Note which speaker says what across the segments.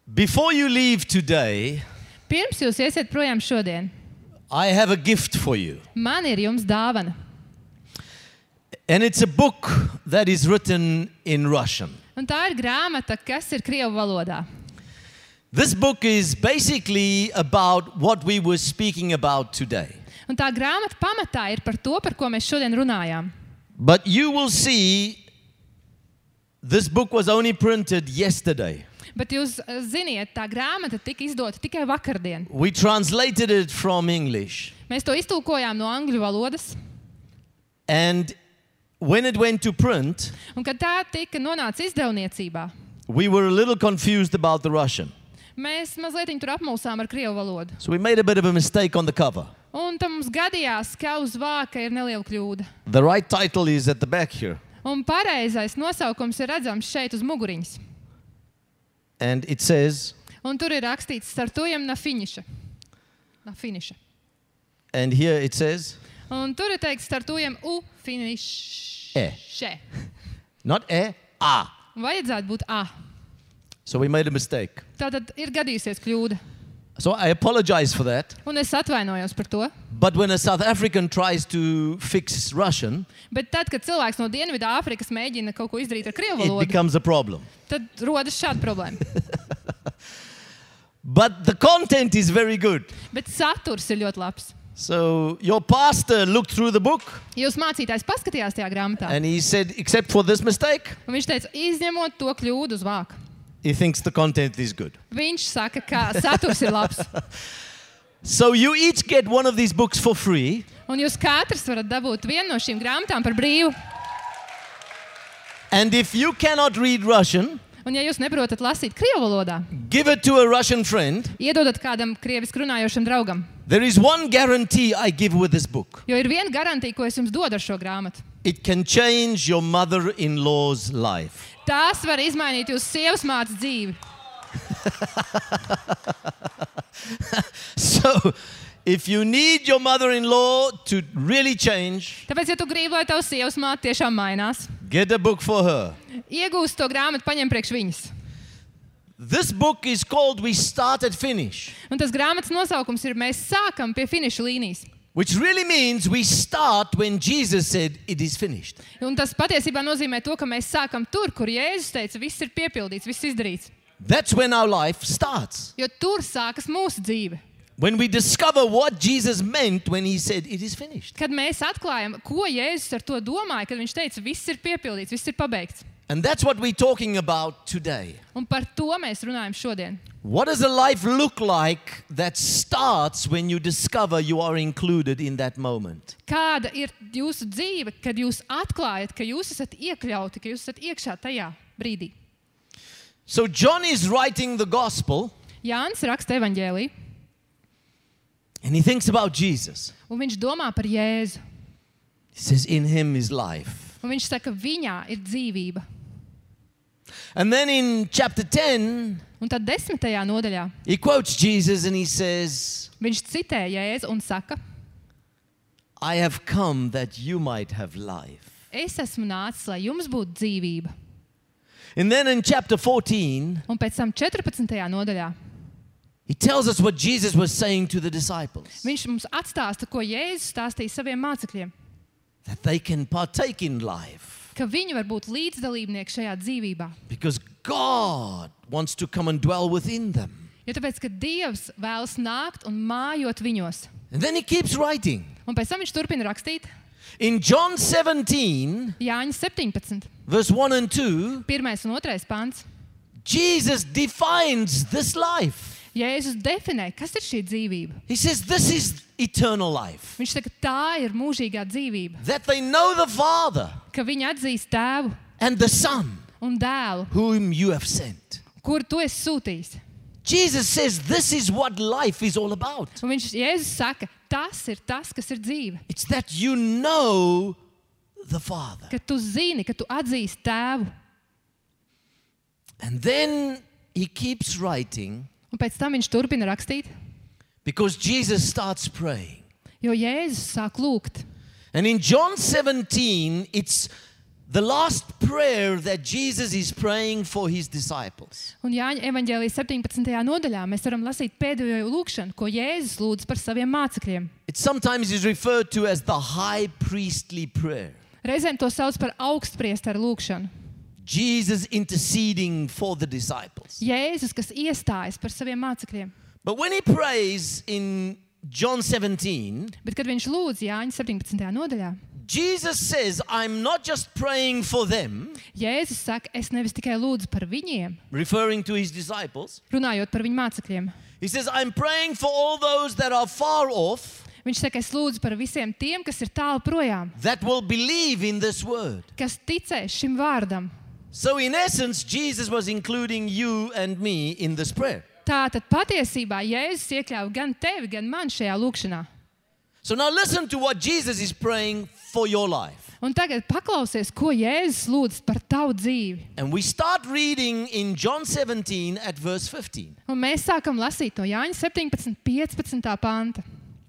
Speaker 1: Before you leave today,
Speaker 2: Pirms jūs iesiet projām šodien,
Speaker 1: I have a gift for you.
Speaker 2: man ir jums dāvana.
Speaker 1: And it's a book that is written in Russian.
Speaker 2: Un tā ir grāmata, kas ir krievu valodā.
Speaker 1: This book is basically about what we were speaking about today.
Speaker 2: Un tā grāmata pamatā ir par to, par ko mēs šodien runājām.
Speaker 1: But you will see this book was only printed yesterday.
Speaker 2: Bet jūs ziniet, tā grāmata tika izdota tikai vakardien.
Speaker 1: We translated it from English.
Speaker 2: Mēs to iztulkojām no angļu valodas.
Speaker 1: And when it went to print,
Speaker 2: Un kad tā tika nonāca izdevniecībā,
Speaker 1: we were a little confused about the Russian.
Speaker 2: mēs mazliet tur apmulsām ar krievu valodu.
Speaker 1: So we made a bit of a mistake on the cover.
Speaker 2: Un tam mums gadījās, ka uz vāka ir neliela kļūda.
Speaker 1: The right title is at the back here.
Speaker 2: Un pareizais nosaukums ir redzams šeit uz muguriņas.
Speaker 1: And it says,
Speaker 2: Un tur ir rakstīts startujam na finiša. Na finiša.
Speaker 1: and here it says,
Speaker 2: Un tur ir teikts startujam u finiše.
Speaker 1: not E, A.
Speaker 2: Vajadzētu būt A.
Speaker 1: So we made a mistake.
Speaker 2: Tātad ir gadījusies kļūda.
Speaker 1: So I apologize for that.
Speaker 2: Un es atvainojos par to.
Speaker 1: But when a South African tries to fix Russian,
Speaker 2: Bet tad, kad cilvēks no Dienvidāfrikas mēģina kaut ko izdarīt ar krievu
Speaker 1: it
Speaker 2: valodu,
Speaker 1: becomes a problem.
Speaker 2: tad rodas šāda problēma.
Speaker 1: But the content is very good.
Speaker 2: Bet saturs ir ļoti labs.
Speaker 1: So your pastor looked through the book
Speaker 2: Jūs mācītājs paskatījās tajā grāmatā.
Speaker 1: and he said, except for this mistake,
Speaker 2: Un viņš teica, izņemot to kļūdu uz vāka.
Speaker 1: he thinks the content is good.
Speaker 2: Viņš saka, ka saturs ir labs.
Speaker 1: So you each get one of these books for free.
Speaker 2: Un jūs katrs varat dabūt vienu no šīm grāmatām par brīvu.
Speaker 1: And if you cannot read Russian,
Speaker 2: Un ja jūs neprotat lasīt krievu valodā,
Speaker 1: give it to a Russian friend.
Speaker 2: iedodat kādam krieviski runājošam draugam.
Speaker 1: There is one guarantee I give with this book.
Speaker 2: Jo ir viena garantija, ko es jums dodu ar šo grāmatu.
Speaker 1: It can change your mother-in-law's life.
Speaker 2: Tās var izmainīt jūsu sievas mātes dzīvi.
Speaker 1: So, if you need your mother-in-law to really change,
Speaker 2: Tāpēc, ja tu gribi, lai tavs sievas māte tiešām mainās,
Speaker 1: get a book for her.
Speaker 2: iegūst to grāmatu, paņem priekš viņas.
Speaker 1: This book is called We Start at Finish,
Speaker 2: Un tas grāmatas nosaukums ir Mēs sākam pie finiša līnijas.
Speaker 1: which really means we start when Jesus said it is finished.
Speaker 2: Un tas patiesībā nozīmē to, ka mēs sākam tur, kur Jēzus teica, viss ir piepildīts, viss izdarīts.
Speaker 1: That's when our life starts.
Speaker 2: Jo tur sākas mūsu dzīve.
Speaker 1: When we discover what Jesus meant when he said it is finished.
Speaker 2: Kad mēs atklājam, ko Jēzus ar to domāja, kad viņš teica, viss ir piepildīts, viss ir pabeigts.
Speaker 1: And that's what we're talking about today.
Speaker 2: Un par to mēs runājam šodien.
Speaker 1: What does a life look like that starts when you discover you are included in that moment?
Speaker 2: Kāda ir jūsu dzīve, kad jūs atklājat, ka jūs esat iekļauti, ka jūs esat iekšā tajā brīdī?
Speaker 1: So John is writing the gospel
Speaker 2: Jānis raksta evaņģēliju,
Speaker 1: and he thinks about Jesus.
Speaker 2: un viņš domā par Jēzu.
Speaker 1: He says, in him is life.
Speaker 2: Un viņš saka, viņā ir dzīvība.
Speaker 1: And then in chapter 10,
Speaker 2: Un tad 10. nodaļā
Speaker 1: he quotes Jesus and he says,
Speaker 2: viņš citē Jēzu un saka,
Speaker 1: I have come that you might have life.
Speaker 2: es esmu nācis, lai jums būtu dzīvība.
Speaker 1: And then in chapter 14,
Speaker 2: Un pēc tam 14. nodaļā
Speaker 1: he tells us what Jesus was saying to the disciples,
Speaker 2: viņš mums atstāsta, ko Jēzus stāstīja saviem mācekļiem.
Speaker 1: that they can partake in life
Speaker 2: Ka viņi var būt līdzdalībnieki šajā dzīvībā.
Speaker 1: because God wants to come and dwell within them.
Speaker 2: Jo tāpēc, ka Dievs vēlas nākt un mājot viņos.
Speaker 1: And then he keeps writing.
Speaker 2: Un pēc tam viņš turpina rakstīt.
Speaker 1: In John 17,
Speaker 2: Jāņa 17,
Speaker 1: verse 1 and 2,
Speaker 2: 1. un 2. pants.
Speaker 1: Jesus defines this life.
Speaker 2: Jēzus definē, kas ir šī dzīvība.
Speaker 1: He says, this is eternal life.
Speaker 2: Viņš saka, tā ir mūžīgā dzīvība.
Speaker 1: That they know the Father
Speaker 2: Ka viņi atzīst tēvu
Speaker 1: and the Son
Speaker 2: un dēlu,
Speaker 1: whom you have sent.
Speaker 2: kuru tu esi sūtījis.
Speaker 1: Jesus says, this is what life is all about.
Speaker 2: Un viņš, Jēzus saka, tas ir tas, kas ir dzīve.
Speaker 1: It's that you know the Father.
Speaker 2: Ka tu zini, ka tu atzīsti tēvu.
Speaker 1: And then he keeps writing
Speaker 2: Un pēc tam viņš turpina rakstīt,
Speaker 1: because Jesus starts praying.
Speaker 2: jo Jēzus sāk lūgt.
Speaker 1: And in John 17, it's the last prayer that Jesus is praying for his disciples.
Speaker 2: Un Jāņa evaņģēlijas 17. nodaļā mēs varam lasīt pēdējo lūgšanu, ko Jēzus lūdz par saviem mācekļiem.
Speaker 1: It sometimes is referred to as the high priestly prayer.
Speaker 2: Reizēm to sauc par augstpriesteru lūgšanu.
Speaker 1: Jesus interceding for the disciples.
Speaker 2: Jēzus, kas iestājas par saviem mācekļiem.
Speaker 1: But when he prays in John 17,
Speaker 2: Bet, kad viņš lūdz Jāņa 17. nodaļā,
Speaker 1: Jesus says, I'm not just praying for them,
Speaker 2: Jēzus saka, es nevis tikai lūdzu par viņiem,
Speaker 1: referring to his disciples.
Speaker 2: runājot par viņu mācekļiem.
Speaker 1: He says, I'm praying for all those that are far off,
Speaker 2: Viņš saka, es lūdzu par visiem tiem, kas ir tālu projām,
Speaker 1: that will believe in this word.
Speaker 2: kas ticēs šim vārdam.
Speaker 1: So in essence, Jesus was including you and me in this prayer.
Speaker 2: Tātad patiesībā Jēzus iekļāva gan tevi, gan man šajā lūgšanā.
Speaker 1: So now listen to what Jesus is praying for your life.
Speaker 2: Un tagad paklausies, ko Jēzus lūdz par tavu dzīvi.
Speaker 1: And we start reading in John 17 at verse 15.
Speaker 2: Un mēs sākam lasīt no Jāņa 17, 15. panta.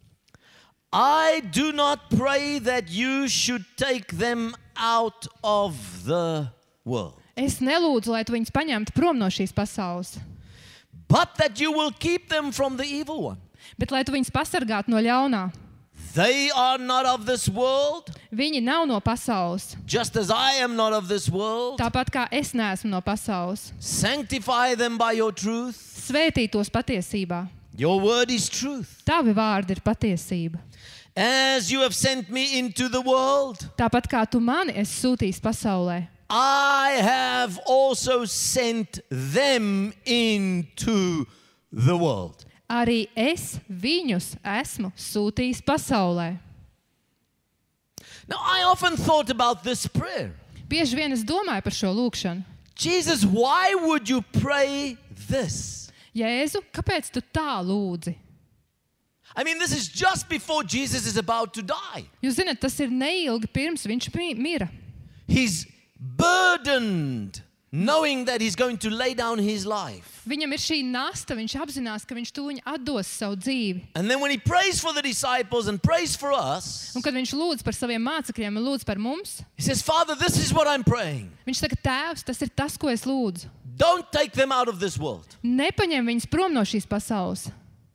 Speaker 1: I do not pray that you should take them out of the world,
Speaker 2: Es nelūdzu, lai tu viņus paņemtu prom no šīs pasaules,
Speaker 1: but that you will keep them from the evil one.
Speaker 2: bet lai tu viņus pasargātu no ļaunā.
Speaker 1: They are not of this world,
Speaker 2: Viņi nav no pasaules,
Speaker 1: just as I am not of this world.
Speaker 2: tāpat kā es neesmu no pasaules.
Speaker 1: Sanctify them by your truth.
Speaker 2: Svētī tos patiesībā.
Speaker 1: Your word is truth.
Speaker 2: Tavi vārdi ir patiesība.
Speaker 1: As you have sent me into the world,
Speaker 2: Tāpat kā tu mani esi sūtījis pasaulē,
Speaker 1: I have also sent them into the world.
Speaker 2: arī es viņus esmu sūtījis pasaulē.
Speaker 1: Now, I often thought about this prayer.
Speaker 2: Bieži vien es domāju par šo lūgšanu.
Speaker 1: Jesus, why would you pray this?
Speaker 2: Jēzu, kāpēc tu tā lūdzi?
Speaker 1: I mean, this is just before Jesus is about to die.
Speaker 2: Jūs zināt, tas ir neilgi pirms viņš mira.
Speaker 1: He's burdened, knowing that he's going to lay down his life.
Speaker 2: Viņam ir šī nasta, viņš apzinās, ka viņš tūliņ atdos savu dzīvi.
Speaker 1: And then when he prays for the disciples and prays for us,
Speaker 2: Un kad viņš lūdz par saviem mācekļiem un lūdz par mums,
Speaker 1: he says, Father, this is what I'm praying.
Speaker 2: viņš saka, Tēvs, tas ir tas, ko es lūdzu.
Speaker 1: Don't take them out of this world.
Speaker 2: Nepaņem viņus prom no šīs pasaules.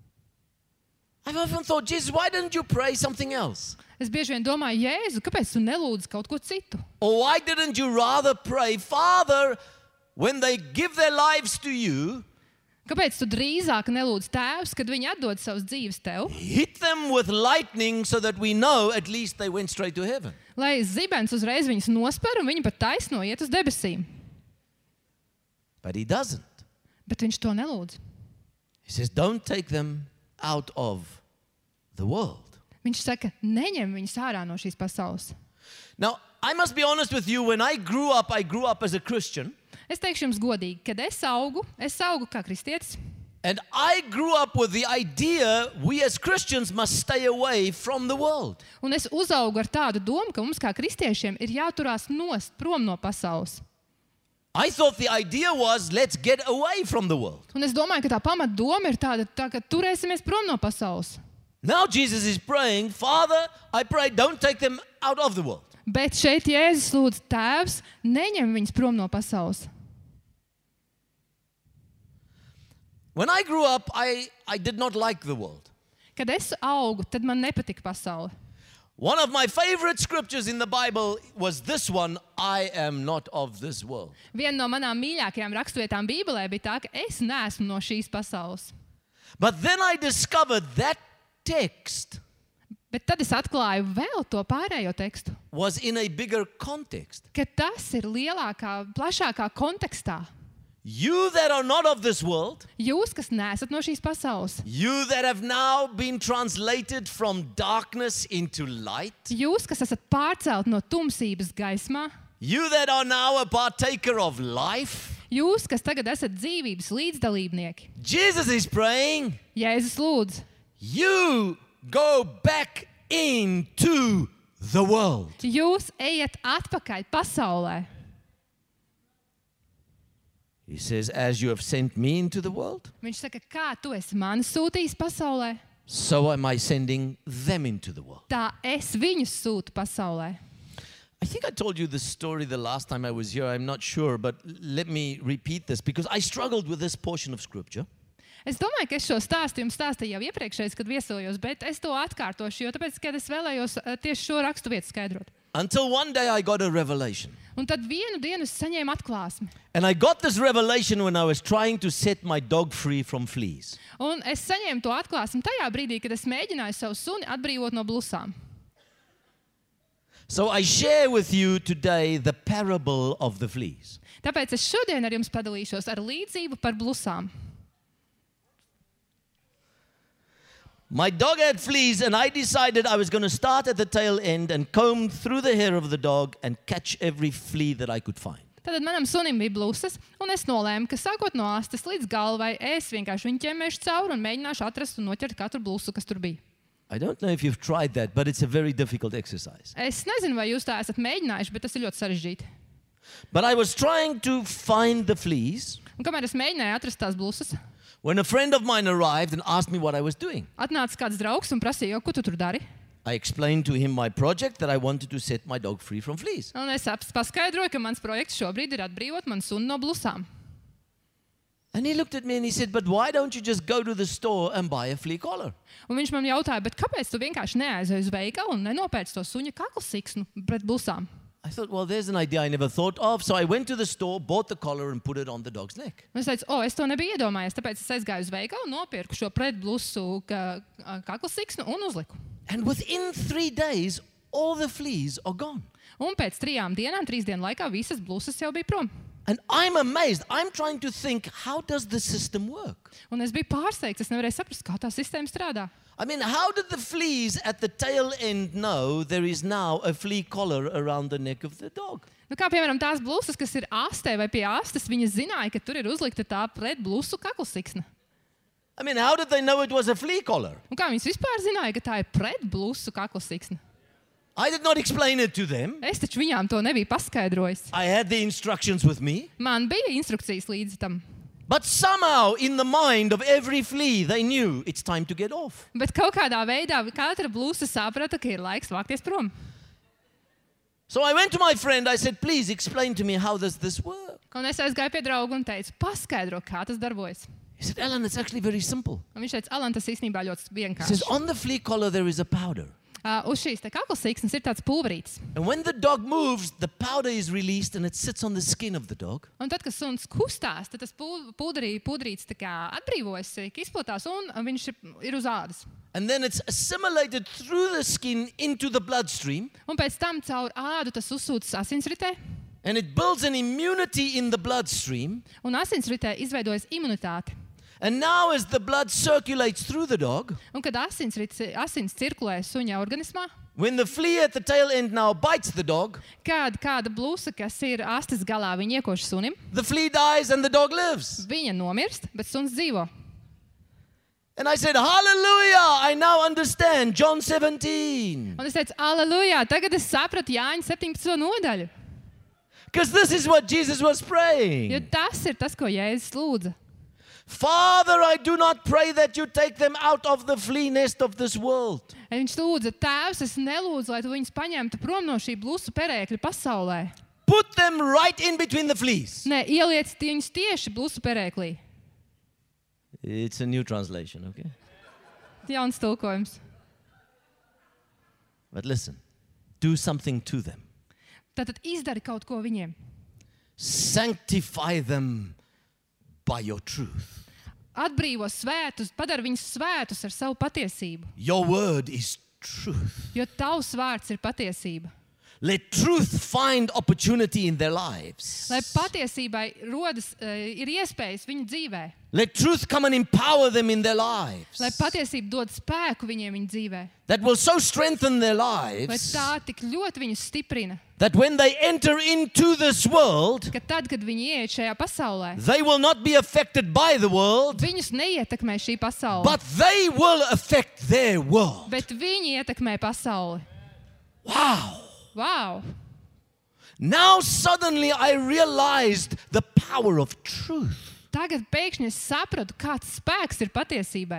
Speaker 1: I've often thought, Jesus, why didn't you pray something else?
Speaker 2: Es bieži vien domāju, Jēzu, kāpēc tu nelūdzi kaut ko citu?
Speaker 1: Or why didn't you rather pray, Father, when they give their lives to you,
Speaker 2: Kāpēc tu drīzāk nelūdz Tēvs, kad viņi atdod savas dzīves tev,
Speaker 1: hit them with lightning so that we know at least they went straight to heaven?
Speaker 2: lai zibens uzreiz viņus nosper un viņi pat taisno iet uz debesīm?
Speaker 1: But he doesn't.
Speaker 2: Bet viņš to nelūdz.
Speaker 1: He says, don't take them out of the world.
Speaker 2: Viņš saka, neņem viņus ārā no šīs pasaules.
Speaker 1: Now, I must be honest with you, when I grew up as a Christian,
Speaker 2: Es teikšu jums godīgi, kad es augu kā kristietis,
Speaker 1: and I grew up with the idea we as Christians must stay away from the world.
Speaker 2: un es uzaugu ar tādu domu, ka mums kā kristiešiem ir jāturās nost prom no pasaules.
Speaker 1: I thought the idea was, let's get away from the world.
Speaker 2: Un es domāju, ka tā pamatdoma ir tāda, ka turēsimies prom no pasaules.
Speaker 1: Now Jesus is praying, Father, I pray, don't take them out of the world.
Speaker 2: Bet šeit Jēzus lūdz, Tēvs, neņem viņus prom no pasaules.
Speaker 1: When I grew up, I did not like the world.
Speaker 2: Kad es augu, tad man nepatika pasaule.
Speaker 1: One of my favorite scriptures in the Bible was this one, I am not of this world.
Speaker 2: Viena no manām mīļākajām raksturvietām Bībelē bija tā, ka es neesmu no šīs pasaules.
Speaker 1: But then I discovered that text
Speaker 2: Bet tad es atklāju vēl to pārējo tekstu,
Speaker 1: was in a bigger context.
Speaker 2: ka tas ir lielākā, plašākā kontekstā.
Speaker 1: You that are not of this world,
Speaker 2: Jūs, kas neesat no šīs pasaules,
Speaker 1: you that have now been translated from darkness into light,
Speaker 2: jūs, kas esat pārcelt no tumsības gaismā,
Speaker 1: you that are now a partaker of life,
Speaker 2: jūs, kas tagad esat dzīvības līdzdalībnieki.
Speaker 1: Jesus is praying,
Speaker 2: Jēzus lūdz,
Speaker 1: you go back into the world.
Speaker 2: jūs ejat atpakaļ pasaulē.
Speaker 1: He says, as you have sent me into the world,
Speaker 2: Viņš saka, kā tu esi mani sūtījis pasaulē,
Speaker 1: so am I sending them into the world.
Speaker 2: tā es viņus sūtu pasaulē.
Speaker 1: I think I told you this story the last time I was here. I'm not sure, but let me repeat this because I struggled with this portion of scripture.
Speaker 2: Es domāju, ka es šo stāstu jums stāstīju jau iepriekšējais, kad viesojos, bet es to atkārtošu, jo tāpēc, kad es vēlējos tieši šo rakstu vietu skaidrot.
Speaker 1: Until one day I got a revelation.
Speaker 2: Un tad vienu dienu es saņēmu atklāsmi.
Speaker 1: And I got this revelation when I was trying to set my dog free from fleas.
Speaker 2: Un es saņēmu to atklāsmi tajā brīdī, kad es mēģināju savu suni atbrīvot no blusām.
Speaker 1: So I share with you today the parable of the fleas.
Speaker 2: Tāpēc es šodien ar jums padalīšos ar līdzību par blusām.
Speaker 1: My dog had fleas, and I decided I was going to start at the tail end and comb through the hair of the dog and catch every flea that I could find.
Speaker 2: Tad manam sunim bija blusas, un es nolēmu, ka sākot no astes līdz galvai, es vienkārši viņu ķemmēšu cauri un mēģināšu atrast un noķert katru blusu, kas tur bija.
Speaker 1: I don't know if you've tried that, but it's a very difficult exercise.
Speaker 2: Es nezinu, vai jūs tā esat mēģinājuši, bet tas ir ļoti sarežģīti.
Speaker 1: But I was trying to find the fleas
Speaker 2: Un kamēr es mēģināju atrast tās blusas,
Speaker 1: when a friend of mine arrived and asked me what I was doing.
Speaker 2: atnāca kāds draugs un prasīja, ko tu tur dari?
Speaker 1: I explained to him my project that I wanted to set my dog free from fleas.
Speaker 2: Un es paskaidroju, ka mans projekts šobrīd ir atbrīvot manu suni no blusām.
Speaker 1: And he looked at me and he said, but why don't you just go to the store and buy a flea collar?
Speaker 2: Un viņš man jautāja, bet kāpēc tu vienkārši neaizēji uz veikalu un nenopērc to suņa kaklasiksnu pret blusām?
Speaker 1: I thought, well, there's an idea I never thought of. So I went to the store, bought the collar and put it on the dog's neck.
Speaker 2: Un es teicu, es to nebiju iedomājies, tāpēc es aizgāju uz veikalu, nopirku šo pretblusu kaklasiksnu un uzliku.
Speaker 1: And within 3 days, all the fleas are gone.
Speaker 2: Un pēc 3 dienām, 3 dienu laikā, visas blusas jau bija prom.
Speaker 1: And I'm amazed. I'm trying to think, how does the system work?
Speaker 2: Un es biju pārsteigts, es nevarēju saprast, kā tā sistēma strādā.
Speaker 1: I mean, how did the fleas at the tail end know there is now a flea collar around the neck of the dog?
Speaker 2: Nu, kā piemēram tās blusas, kas ir astē vai pie astes, viņas zināja, ka tur ir uzlikta tā pretblusu kaklasiksna.
Speaker 1: I mean, how did they know it was a flea collar?
Speaker 2: Un kā viņas vispār zināja, ka tā ir pretblusu kaklasiksna?
Speaker 1: I did not explain it to them.
Speaker 2: Es taču viņām to nebiju paskaidrojis.
Speaker 1: I had the instructions with me.
Speaker 2: Man bija instrukcijas līdzi tam.
Speaker 1: But somehow, in the mind of every flea, they knew it's time to get off.
Speaker 2: Bet kaut kādā veidā katra blusa saprata, ka ir laiks vākties prom.
Speaker 1: So I went to my friend. I said, please explain to me how does this work?
Speaker 2: Un es aizgāju pie drauga un teicu, paskaidro, kā tas darbojas.
Speaker 1: He said, Alan, it's actually very simple.
Speaker 2: Un viņš teica, Alan, tas īstenībā ļoti
Speaker 1: He
Speaker 2: vienkārši.
Speaker 1: says, on the flea collar, there is a powder.
Speaker 2: Uz šīs kaklasiksnes ir tāds pulverītis.
Speaker 1: And when the dog moves, the powder is released and it sits on the skin of the dog.
Speaker 2: Un tad, kad suns kustās, tad tas pulverītis tā kā atbrīvojas, izplatās un viņš ir uz ādas.
Speaker 1: And then it's assimilated through the skin into the bloodstream.
Speaker 2: Un pēc tam caur ādu tas uzsūcas asinsritē.
Speaker 1: And it builds an immunity in the bloodstream.
Speaker 2: Un asinsritē izveidojas imunitāte.
Speaker 1: And now as the blood circulates through the dog,
Speaker 2: Un kad asins cirkulē suņa organismā,
Speaker 1: when the flea at the tail end now bites the dog,
Speaker 2: kad kāda blusa, kas ir astes galā, viņa iekoš sunim,
Speaker 1: the flea dies and the dog lives.
Speaker 2: viņa nomirst, bet suns dzīvo.
Speaker 1: And I said, hallelujah, I now understand John 17.
Speaker 2: Un es teicu, aleluja, tagad es sapratu Jāņa 17. nodaļu.
Speaker 1: Because this is what Jesus was
Speaker 2: Jo
Speaker 1: praying.
Speaker 2: tas ir tas, ko Jēzus lūdza.
Speaker 1: Father, I do not pray that you take them out of the flea nest of this world.
Speaker 2: Viņš lūdza, Tēvs, es nelūdzu, lai tu viņus paņemtu prom no šī blusu perēkļa pasaulē.
Speaker 1: Put them right in between the fleas.
Speaker 2: Nē, ieliec viņus tieši blusu perēklī.
Speaker 1: It's a new translation, okay?
Speaker 2: Jauns tulkojums.
Speaker 1: But listen, do something to them.
Speaker 2: Tātad izdari kaut ko viņiem.
Speaker 1: Sanctify them by your truth.
Speaker 2: Atbrīvo svētus, padara viņus svētus ar savu patiesību.
Speaker 1: Your word is truth.
Speaker 2: Jo tavs vārds ir patiesība.
Speaker 1: Let truth find opportunity in their lives.
Speaker 2: Lai patiesībai ir iespējas viņu dzīvē.
Speaker 1: Let truth come and empower them in their lives.
Speaker 2: Lai patiesība dod spēku viņiem viņu dzīvē.
Speaker 1: That will so strengthen their
Speaker 2: Lai
Speaker 1: lives
Speaker 2: tā tik ļoti viņus stiprina,
Speaker 1: that when they enter into this world,
Speaker 2: ka tad, kad viņi ieiet šajā pasaulē,
Speaker 1: they will not be affected by the world,
Speaker 2: viņus neietekmē šī pasaule,
Speaker 1: but they will affect their world.
Speaker 2: bet viņi ietekmē pasauli.
Speaker 1: Wow.
Speaker 2: Wow!
Speaker 1: Now suddenly I realized the power of truth.
Speaker 2: Tagad pēkšņi es sapratu, kāds spēks ir patiesībai.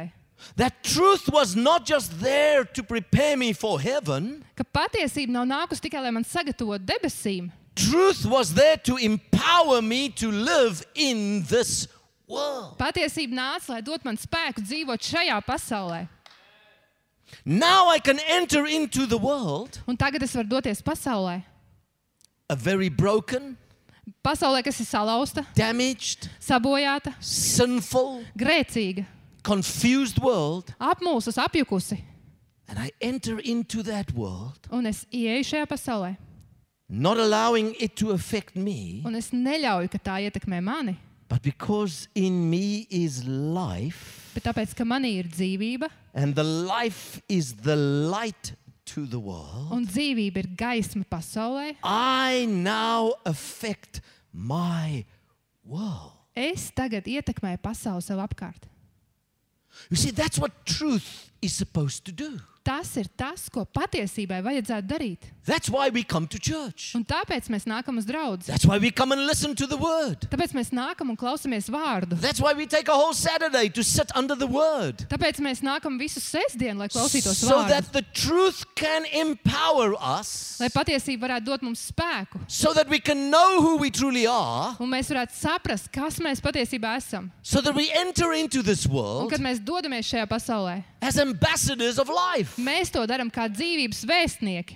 Speaker 1: That truth was not just there to prepare me for heaven.
Speaker 2: Ka patiesība nav nākusi tikai, lai man sagatavotu debesīm.
Speaker 1: Truth was there to empower me to live in this world.
Speaker 2: Patiesība nāca, lai dot man spēku dzīvot šajā pasaulē.
Speaker 1: Now I can enter into the world,
Speaker 2: Un tagad es varu doties pasaulē.
Speaker 1: a very broken,
Speaker 2: Pasaulē, kas ir salauzta,
Speaker 1: damaged,
Speaker 2: sabojāta,
Speaker 1: sinful,
Speaker 2: grēcīga,
Speaker 1: confused world.
Speaker 2: apmulsus, apjukusi.
Speaker 1: And I enter into that world,
Speaker 2: Un es ieeju šajā pasaulē.
Speaker 1: not allowing it to affect me,
Speaker 2: Un es neļauju, ka tā ietekmē mani.
Speaker 1: but because in me is life,
Speaker 2: Bet tāpēc, ka manī ir dzīvība,
Speaker 1: and the life is the light to the world,
Speaker 2: un dzīvība ir gaisma pasaulē,
Speaker 1: I now affect my world.
Speaker 2: es tagad ietekmēju pasauli sev apkārt.
Speaker 1: You see, that's what truth is supposed to do.
Speaker 2: Tas ir tas, ko patiesībai vajadzētu darīt.
Speaker 1: That's why we come to church.
Speaker 2: Un tāpēc mēs nākam uz draudzi.
Speaker 1: That's why we come and listen to the word.
Speaker 2: Tāpēc mēs nākam un klausamies vārdu.
Speaker 1: That's why we take a whole Saturday to sit under the word.
Speaker 2: Tāpēc mēs nākam visu sestdienu, lai klausītos
Speaker 1: So
Speaker 2: vārdu.
Speaker 1: that the truth can empower us,
Speaker 2: Lai patiesība varētu dot mums spēku.
Speaker 1: so that we can know who we truly are,
Speaker 2: Un mēs varētu saprast, kas mēs patiesībā esam.
Speaker 1: so that we enter into this
Speaker 2: Un
Speaker 1: world
Speaker 2: kad mēs dodamies šajā pasaulē,
Speaker 1: as ambassadors of life.
Speaker 2: mēs to darām kā dzīvības vēstnieki.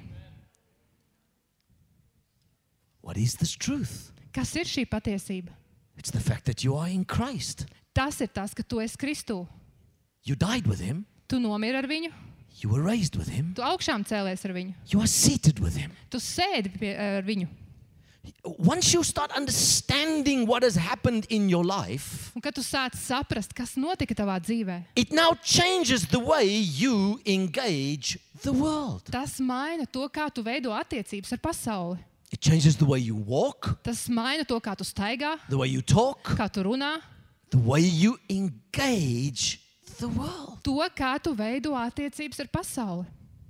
Speaker 1: What is this truth?
Speaker 2: Kas ir šī patiesība?
Speaker 1: It's the fact that you are in Christ.
Speaker 2: Tas ir tas, ka tu esi Kristū.
Speaker 1: You died with him.
Speaker 2: Tu nomiri ar viņu,
Speaker 1: You were raised with him.
Speaker 2: tu augšām cēlies ar viņu,
Speaker 1: You are seated with him.
Speaker 2: tu sēdi ar viņu.
Speaker 1: Once you start understanding what has happened in your life,
Speaker 2: Un kad tu sāc saprast, kas notika tavā dzīvē,
Speaker 1: it now changes the way you engage the world.
Speaker 2: tas maina to, kā tu veido attiecības ar pasauli.
Speaker 1: It changes the way you walk,
Speaker 2: Tas maina to, kā tu staigā,
Speaker 1: the way you talk,
Speaker 2: kā tu runā,
Speaker 1: the way you engage the world.
Speaker 2: to, kā tu veido attiecības ar pasauli.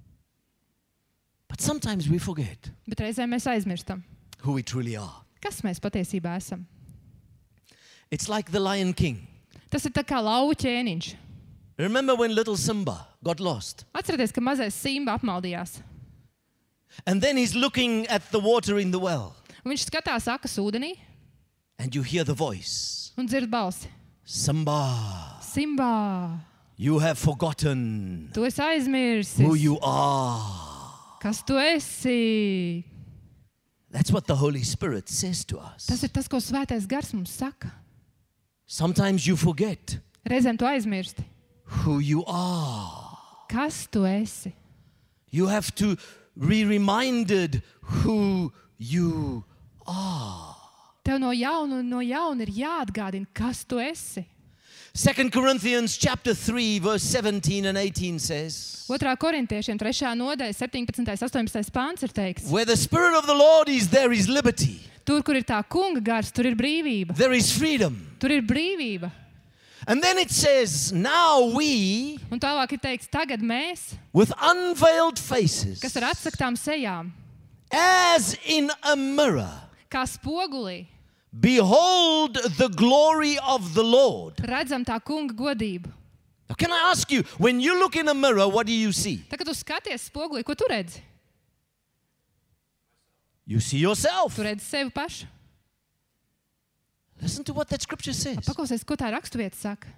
Speaker 1: But sometimes we forget
Speaker 2: Bet reizēm mēs aizmirstam,
Speaker 1: who we truly are.
Speaker 2: kas mēs patiesībā esam.
Speaker 1: It's like the Lion King.
Speaker 2: Tas ir tā kā lauva ķēniņš.
Speaker 1: Remember when little Simba got lost?
Speaker 2: Atcerieties, ka mazais Simba apmaldījās.
Speaker 1: And then he's looking at the water in the well.
Speaker 2: Un viņš skatās akas ūdenī
Speaker 1: And you hear the voice.
Speaker 2: un dzird balsi.
Speaker 1: Simba,
Speaker 2: Simba,
Speaker 1: you have forgotten
Speaker 2: tu esi
Speaker 1: who
Speaker 2: aizmirsis.
Speaker 1: you are.
Speaker 2: Kas tu esi?
Speaker 1: That's what the Holy Spirit says to us.
Speaker 2: Tas ir tas, ko Svētais Gars mums saka.
Speaker 1: Sometimes you forget
Speaker 2: Reizēm tu aizmirsti.
Speaker 1: who you are.
Speaker 2: Kas tu esi?
Speaker 1: You have to be reminded who you are.
Speaker 2: Tev no jauna ir jāatgādina, kas tu esi.
Speaker 1: 2 Corinthians chapter 3 verse 17 and 18 says,
Speaker 2: 2. korintiešiem 3. nodaļa 17. 18. pāns ir teikts.
Speaker 1: where the Spirit of the Lord is, there is liberty.
Speaker 2: Tur, kur ir tā kunga gars, tur ir brīvība.
Speaker 1: There is freedom.
Speaker 2: Tur ir brīvība.
Speaker 1: And then it says, now we,
Speaker 2: Un tālāk ir teikts, tagad mēs,
Speaker 1: with unveiled faces,
Speaker 2: kas ar atsaktām sejām,
Speaker 1: as in a mirror,
Speaker 2: kā spogulī,
Speaker 1: behold the glory of the Lord.
Speaker 2: redzam tā kunga godību.
Speaker 1: Now, can I ask you, when you look in a mirror, what do you see?
Speaker 2: Tā, kad tu skaties spogulī, ko tu redzi?
Speaker 1: You see yourself.
Speaker 2: Tu redzi sevi pašu.
Speaker 1: Listen to what that scripture says.
Speaker 2: Paklausies, ko tā raksturvieta saka.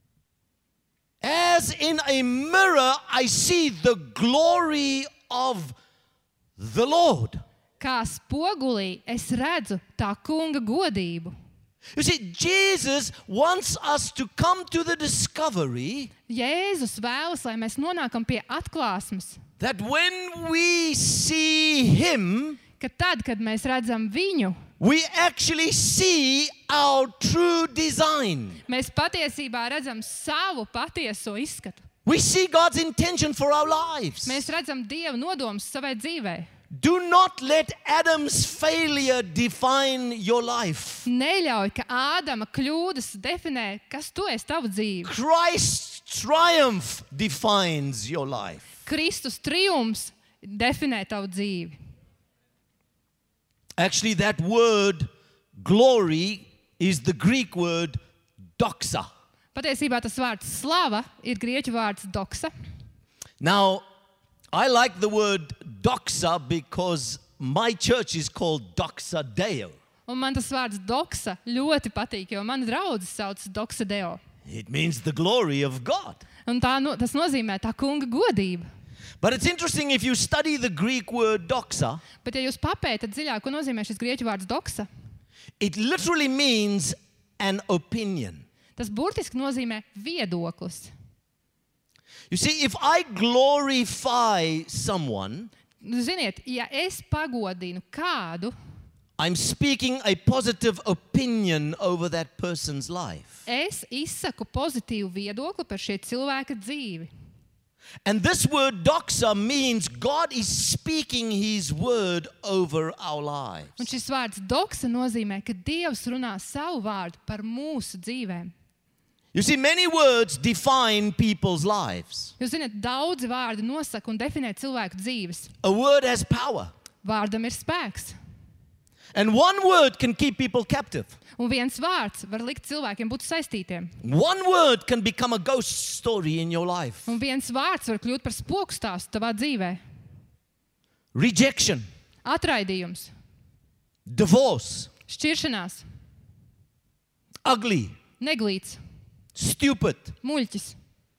Speaker 1: As in a mirror, I see the glory of the Lord.
Speaker 2: Kā spogulī es redzu tā kunga godību.
Speaker 1: You see, Jesus wants us to come to the discovery
Speaker 2: Jēzus vēlas, lai mēs nonākam pie atklāsmes,
Speaker 1: that when we see Him,
Speaker 2: ka tad, kad mēs redzam viņu,
Speaker 1: we actually see our true design.
Speaker 2: mēs patiesībā redzam savu patieso izskatu.
Speaker 1: We see God's intention for our lives.
Speaker 2: Mēs redzam Dieva nodomus savai dzīvei.
Speaker 1: Do not let Adam's failure define your life.
Speaker 2: Neļauj, ka Ādama kļūdas definē, kas tu esi tavu dzīvi.
Speaker 1: Christ's triumph defines your life.
Speaker 2: Kristus triumfs definē tavu dzīvi.
Speaker 1: Actually, that word glory is the Greek word doxa.
Speaker 2: Patiesībā tas vārds slava ir grieķu vārds doxa.
Speaker 1: Now, I like the word doxa because my church is called Doxa Deo.
Speaker 2: Un man tas vārds doxa ļoti patīk, jo mana draudzes sauc doxa deo.
Speaker 1: It means the glory of God.
Speaker 2: Un tas nozīmē tā kunga godība.
Speaker 1: But it's interesting if you study the Greek word doxa,
Speaker 2: Bet ja jūs papētat dziļāk, ko nozīmē šis grieķu vārds doxa,
Speaker 1: it literally means an opinion.
Speaker 2: tas burtiski nozīmē viedoklis.
Speaker 1: You see, if I glorify someone,
Speaker 2: Ziniet, ja es pagodinu kādu,
Speaker 1: I'm speaking a positive opinion over that person's life.
Speaker 2: es izsaku pozitīvu viedokli par šī cilvēka dzīvi.
Speaker 1: And this word doxa means God is speaking his word over our lives.
Speaker 2: Un šis vārds doxa nozīmē, ka Dievs runā savu vārdu par mūsu dzīvēm.
Speaker 1: You see, many words define people's lives.
Speaker 2: Jūs zināt, daudzi vārdi nosaka un definē cilvēku dzīves.
Speaker 1: A word has power.
Speaker 2: Vārdam ir spēks.
Speaker 1: And one word can keep people captive.
Speaker 2: Un viens vārds var likt cilvēkiem būt saistītiem.
Speaker 1: One word can become a ghost story in your life.
Speaker 2: Un viens vārds var kļūt par spokstāstu tavā dzīvē.
Speaker 1: Rejection,
Speaker 2: Atraidījums,
Speaker 1: divorce,
Speaker 2: šķiršanās,
Speaker 1: ugly,
Speaker 2: neglīts,
Speaker 1: stupid.
Speaker 2: muļķis.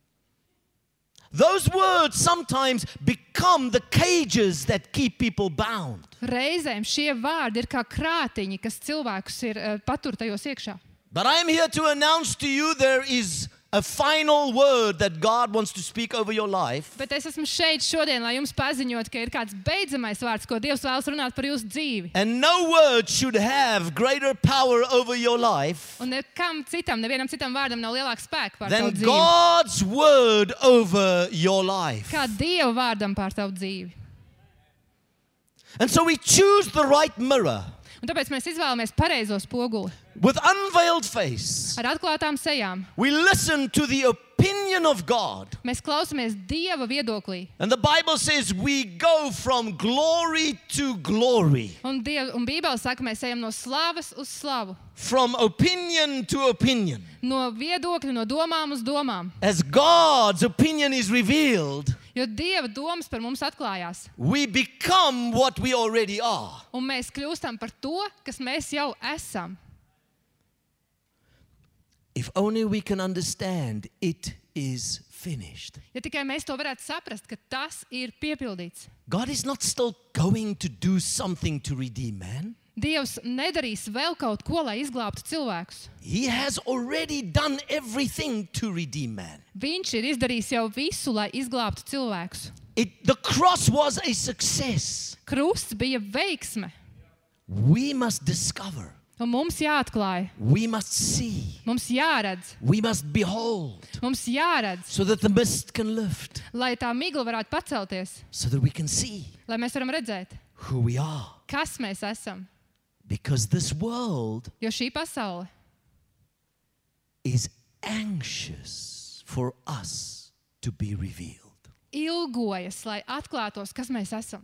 Speaker 1: Those words sometimes become the cages that keep people bound.
Speaker 2: Reizēm šie vārdi ir kā krātiņi, kas cilvēkus ir patur tajos iekšā.
Speaker 1: But I am here to announce to you there is a final word that God wants to speak over your life.
Speaker 2: Bet es esmu šeit šodien, lai jums paziņot, ka ir kāds beidzamais vārds, ko Dievs vēlas runāt par jūsu dzīvi.
Speaker 1: And no word should have greater power over your life
Speaker 2: Un nevienam citam vārdam nav lielāka spēka pār tavu
Speaker 1: than
Speaker 2: dzīvi.
Speaker 1: God's word over your life.
Speaker 2: Kā Dieva vārdam pār tavu dzīvi.
Speaker 1: And so we choose the right mirror
Speaker 2: Un tāpēc mēs izvēlamies pareizo spoguli.
Speaker 1: with unveiled face.
Speaker 2: Ar atklātām sejām.
Speaker 1: We listen to the opinion of God.
Speaker 2: Mēs klausamies Dieva viedoklī.
Speaker 1: And the Bible says we go from glory to glory.
Speaker 2: Un Bībele saka, mēs ejam no slavas uz slavu.
Speaker 1: From opinion to opinion.
Speaker 2: No viedokļa, no domām uz domām.
Speaker 1: As God's opinion is revealed,
Speaker 2: Jo Dieva domas par mums atklājās.
Speaker 1: we become what we already are.
Speaker 2: Un mēs kļūstam par to, kas mēs jau esam.
Speaker 1: If only we can understand it is finished.
Speaker 2: Ja tikai mēs to varētu saprast, ka tas ir piepildīts.
Speaker 1: God is not still going to do something to redeem man.
Speaker 2: Dievs nedarīs vēl kaut ko, lai izglābtu cilvēkus.
Speaker 1: He has already done everything to redeem man.
Speaker 2: Viņš ir izdarījis jau visu, lai izglābtu cilvēkus.
Speaker 1: The cross was a success.
Speaker 2: Krusts bija veiksme.
Speaker 1: We must discover.
Speaker 2: Un mums jāatklāj,
Speaker 1: We must see.
Speaker 2: mums jāredz,
Speaker 1: We must behold.
Speaker 2: mums jāredz,
Speaker 1: So that the mist can lift.
Speaker 2: lai tā migla varētu pacelties,
Speaker 1: So that we can see
Speaker 2: lai mēs varam redzēt,
Speaker 1: who we are.
Speaker 2: kas mēs esam.
Speaker 1: Because this world
Speaker 2: Jo šī pasaule
Speaker 1: is anxious for us to be revealed.
Speaker 2: ilgojas, lai atklātos, kas mēs esam.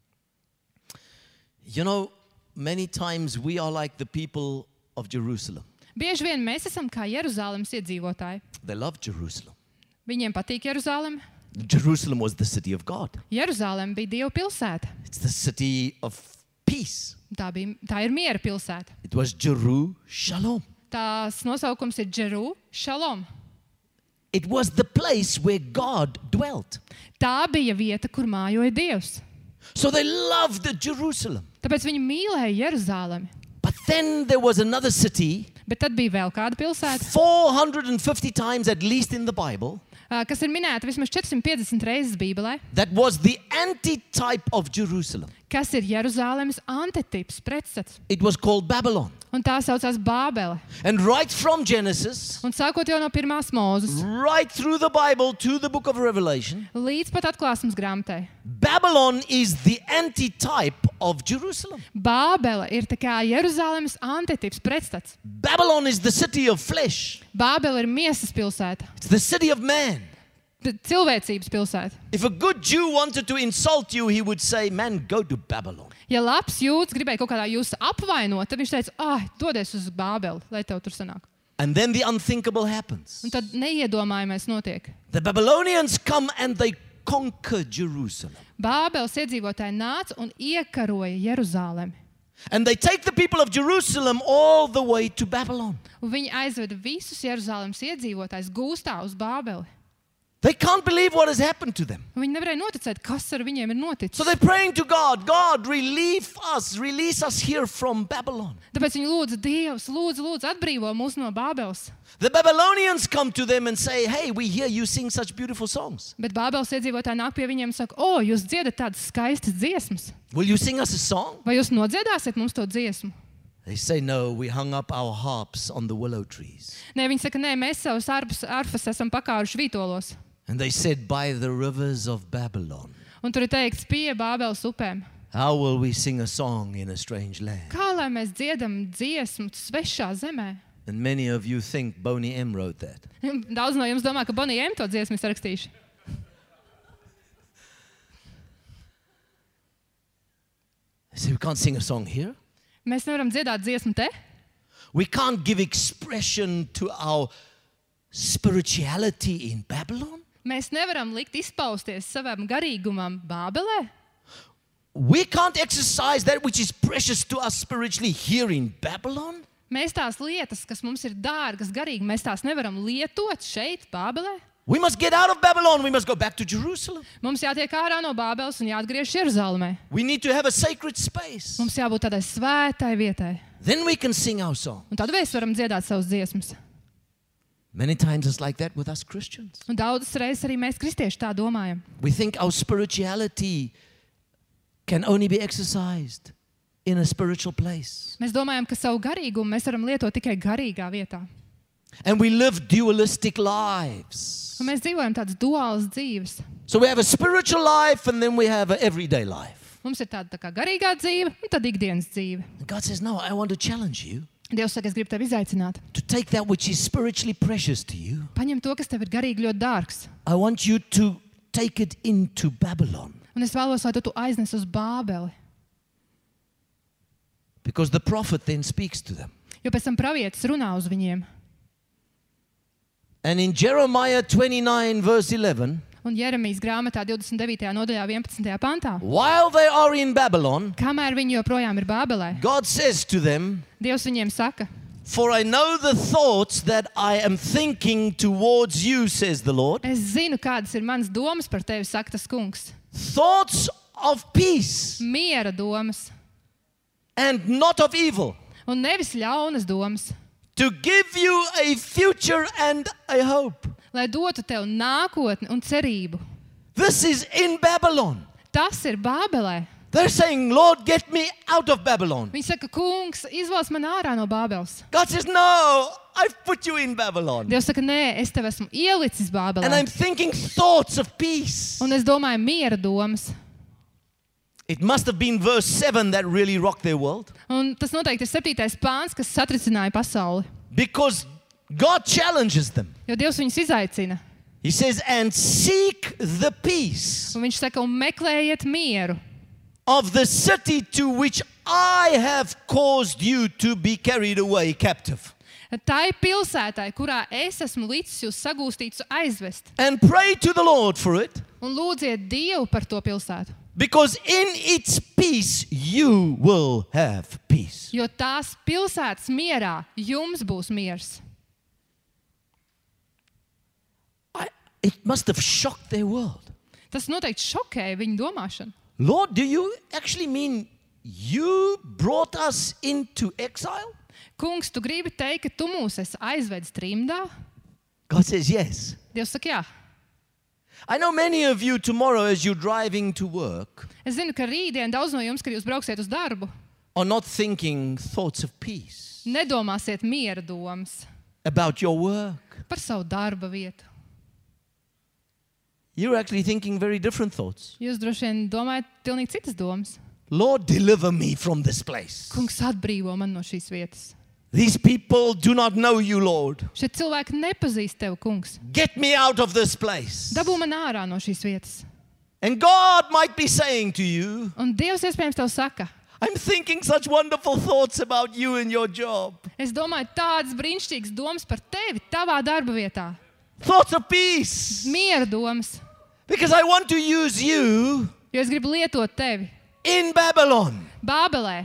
Speaker 1: You know, many times we are like the people of Jerusalem.
Speaker 2: Bieži vien mēs esam kā Jeruzalemes iedzīvotāji.
Speaker 1: They love Jerusalem.
Speaker 2: Viņiem patīk Jeruzaleme.
Speaker 1: Jerusalem was the city of God.
Speaker 2: Jeruzaleme bija Dieva pilsēta.
Speaker 1: It's the city of peace.
Speaker 2: Tā ir miera pilsēta.
Speaker 1: It was Jerusalem.
Speaker 2: Tās nosaukums ir Jeru Shalom.
Speaker 1: It was the place where God dwelt.
Speaker 2: Tā bija vieta, kur mājoja Dievs.
Speaker 1: So they loved Jerusalem.
Speaker 2: Tāpēc viņi mīlēja Jeruzalemi.
Speaker 1: But then there was another city,
Speaker 2: Bet tad bija vēl kāda pilsēta,
Speaker 1: 450 times at least in the Bible,
Speaker 2: kas ir minēta vismaz 450 reizes Bībelē,
Speaker 1: that was the antitype of Jerusalem.
Speaker 2: kas ir Jeruzalemes antitips, pretstats.
Speaker 1: It was called Babylon.
Speaker 2: Un tā saucās Bābele.
Speaker 1: And right from Genesis,
Speaker 2: Un sākot jau no pirmās mūzes,
Speaker 1: right through the Bible to the book of Revelation,
Speaker 2: līdz pat atklāsmes grāmatai.
Speaker 1: Babylon is the antitype of Jerusalem.
Speaker 2: Bābele ir tā kā Jeruzalemes antitips, pretstats.
Speaker 1: Babylon is the city of flesh.
Speaker 2: Bābele ir miesas pilsēta,
Speaker 1: It's the city of man.
Speaker 2: cilvēcības pilsēta.
Speaker 1: If a good Jew wanted to insult you, he would say, man, go to Babylon.
Speaker 2: Ja labs jūds gribēja kaut kādā jūs apvainot, tad viņš teica, dodies uz Bābeli, lai tev tur sanāk.
Speaker 1: And then the unthinkable happens.
Speaker 2: Un tad neiedomājamais notiek.
Speaker 1: The Babylonians come and they conquer Jerusalem.
Speaker 2: Bābeles iedzīvotāji nāca un iekaroja Jeruzalemi.
Speaker 1: And they take the people of Jerusalem all the way to Babylon.
Speaker 2: Un viņi aizveda visus Jeruzalemes iedzīvotājus gūstā uz Bābeli.
Speaker 1: They can't believe what has happened to them.
Speaker 2: Un viņi nevarēja noticēt, kas ar viņiem ir noticis.
Speaker 1: So they're praying to God, God, release us here from Babylon.
Speaker 2: Tāpēc viņi lūdza Dievs, lūdzu, atbrīvo mūs no Bābeles.
Speaker 1: The Babylonians come to them and say, hey, we hear you sing such beautiful songs.
Speaker 2: Bet Bābeles iedzīvotāji nāk pie viņiem un saka, jūs dziedat tādas skaistas dziesmas.
Speaker 1: Will you sing us a song?
Speaker 2: Vai jūs nodziedāsiet mums to dziesmu?
Speaker 1: They say, no, we hung up our harps on the willow trees.
Speaker 2: Nē, viņi saka, nē, mēs savus arfas esam pakāruši vītolos.
Speaker 1: And they said, by the rivers of Babylon.
Speaker 2: Un tur ir teikts, pie Bābeles upēm.
Speaker 1: How will we sing a song in a strange land?
Speaker 2: Kā lai mēs dziedam dziesmu svešā zemē?
Speaker 1: And many of you think Boney M wrote that.
Speaker 2: Daudz no jums domā, ka Bonija M to dziesmu ir rakstījuši.
Speaker 1: They say, we can't sing a song here.
Speaker 2: Mēs nevaram dziedāt dziesmu te.
Speaker 1: We can't give expression to our spirituality in Babylon.
Speaker 2: Mēs nevaram likt izpausties savam garīgumam Bābelē.
Speaker 1: We can't exercise that which is precious to us spiritually here in Babylon.
Speaker 2: Mēs tās lietas, kas mums ir dārgas garīgi, mēs tās nevaram lietot šeit, Bābelē.
Speaker 1: We must get out of Babylon. We must go back to Jerusalem.
Speaker 2: Mums jātiek ārā no Bābeles un jāatgriežas Jeruzalemē.
Speaker 1: We need to have a sacred space.
Speaker 2: Mums jābūt tādai svētai vietai.
Speaker 1: Then we can sing our song.
Speaker 2: Un tad mēs varam dziedāt savus dziesmas.
Speaker 1: Many times it's like that with us Christians.
Speaker 2: Un daudzas reizes arī mēs kristieši tā domājam.
Speaker 1: We think our spirituality can only be exercised in a spiritual place.
Speaker 2: Mēs domājam, ka savu garīgumu mēs varam lietot tikai garīgā vietā.
Speaker 1: And we live dualistic lives.
Speaker 2: Un mēs dzīvojam tādas duālas dzīves.
Speaker 1: So we have a spiritual life and then we have an everyday life.
Speaker 2: Mums ir tāda tā kā garīgā dzīve un tad ikdienas dzīve.
Speaker 1: And God says, no, I want to challenge you
Speaker 2: Dievs saka, es gribu tevi izaicināt.
Speaker 1: to take that which is spiritually precious to you.
Speaker 2: Paņem to, kas tev ir garīgi ļoti dārgs.
Speaker 1: I want you to take it into Babylon.
Speaker 2: Un es vēlos, lai tu aiznes uz Bābeli.
Speaker 1: Because the prophet then speaks to them.
Speaker 2: Jo pēc tam pravietis runā uz viņiem.
Speaker 1: And in Jeremiah 29 verse 11,
Speaker 2: Un Jeremijas grāmatā 29. nodaļā 11. pantā.
Speaker 1: while they are in Babylon,
Speaker 2: Kamēr viņi joprojām ir Bābelē,
Speaker 1: God says to them,
Speaker 2: Dievs viņiem saka,
Speaker 1: for I know the thoughts that I am thinking towards you, says the Lord.
Speaker 2: es zinu, kādas ir manas domas par tevi, saka tas kungs.
Speaker 1: Thoughts of peace
Speaker 2: Miera domas
Speaker 1: and not of evil,
Speaker 2: un nevis ļaunas domas,
Speaker 1: to give you a future and a hope.
Speaker 2: lai dotu tev nākotni un cerību.
Speaker 1: This is in Babylon.
Speaker 2: Tas ir Bābelē.
Speaker 1: They're saying, Lord, get me out of Babylon.
Speaker 2: Viņi saka, kungs, izvēlas man ārā no Bābeles.
Speaker 1: God says, no, I've put you in Babylon.
Speaker 2: Dievs saka, nē, es tev esmu ielicis
Speaker 1: And
Speaker 2: Bābelē.
Speaker 1: I'm thinking thoughts of peace.
Speaker 2: Un es domāju miera domas.
Speaker 1: It must have been verse 7 that really rocked their world.
Speaker 2: Un tas noteikti ir 7. pāns, kas satricināja pasauli.
Speaker 1: Because God challenges them.
Speaker 2: Jo Dievs viņus izaicina.
Speaker 1: He says, and seek the peace
Speaker 2: Un viņš saka, un meklējiet mieru.
Speaker 1: of the city to which I have caused you to be carried away captive.
Speaker 2: Tai pilsētai, kurā es esmu līdz jūs sagūstīts aizvest.
Speaker 1: And pray to the Lord for it,
Speaker 2: Un lūdziet Dievu par to pilsētu.
Speaker 1: because in its peace you will have peace.
Speaker 2: Jo tās pilsētas mierā jums būs miers.
Speaker 1: It must have shocked their world.
Speaker 2: Tas noteikti šokēja viņu domāšanu.
Speaker 1: Lord, do you actually mean you brought us into exile?
Speaker 2: Kungs, tu gribi teikt, ka tu mūs esi aizvedis trimdā?
Speaker 1: God says yes.
Speaker 2: Dievs saka, jā.
Speaker 1: I know many of you tomorrow as you're driving to work
Speaker 2: Es zinu, ka rītdien daudz no jums, kad jūs brauksiet uz darbu,
Speaker 1: are not thinking thoughts of peace
Speaker 2: nedomāsiet miera domas
Speaker 1: about your work.
Speaker 2: par savu darba vietu.
Speaker 1: You're actually thinking very different thoughts.
Speaker 2: Jūs droši vien domājat pilnīgi citas domas.
Speaker 1: Lord, deliver me from this place.
Speaker 2: Kungs, atbrīvo man no šīs vietas.
Speaker 1: These people do not know you, Lord.
Speaker 2: Šie cilvēki nepazīst tevi, kungs.
Speaker 1: Get me out of this place.
Speaker 2: Dabū man ārā no šīs vietas.
Speaker 1: And God might be saying to you,
Speaker 2: Un Dievs iespējams tev saka,
Speaker 1: I'm thinking such wonderful thoughts about you and your job.
Speaker 2: Es domāju tādas brīnišķīgas domas par tevi, tavā darba vietā.
Speaker 1: Thoughts of peace.
Speaker 2: Miera domas.
Speaker 1: Because I want to use you
Speaker 2: Jo es gribu lietot tevi.
Speaker 1: in Babylon.
Speaker 2: Bābelē.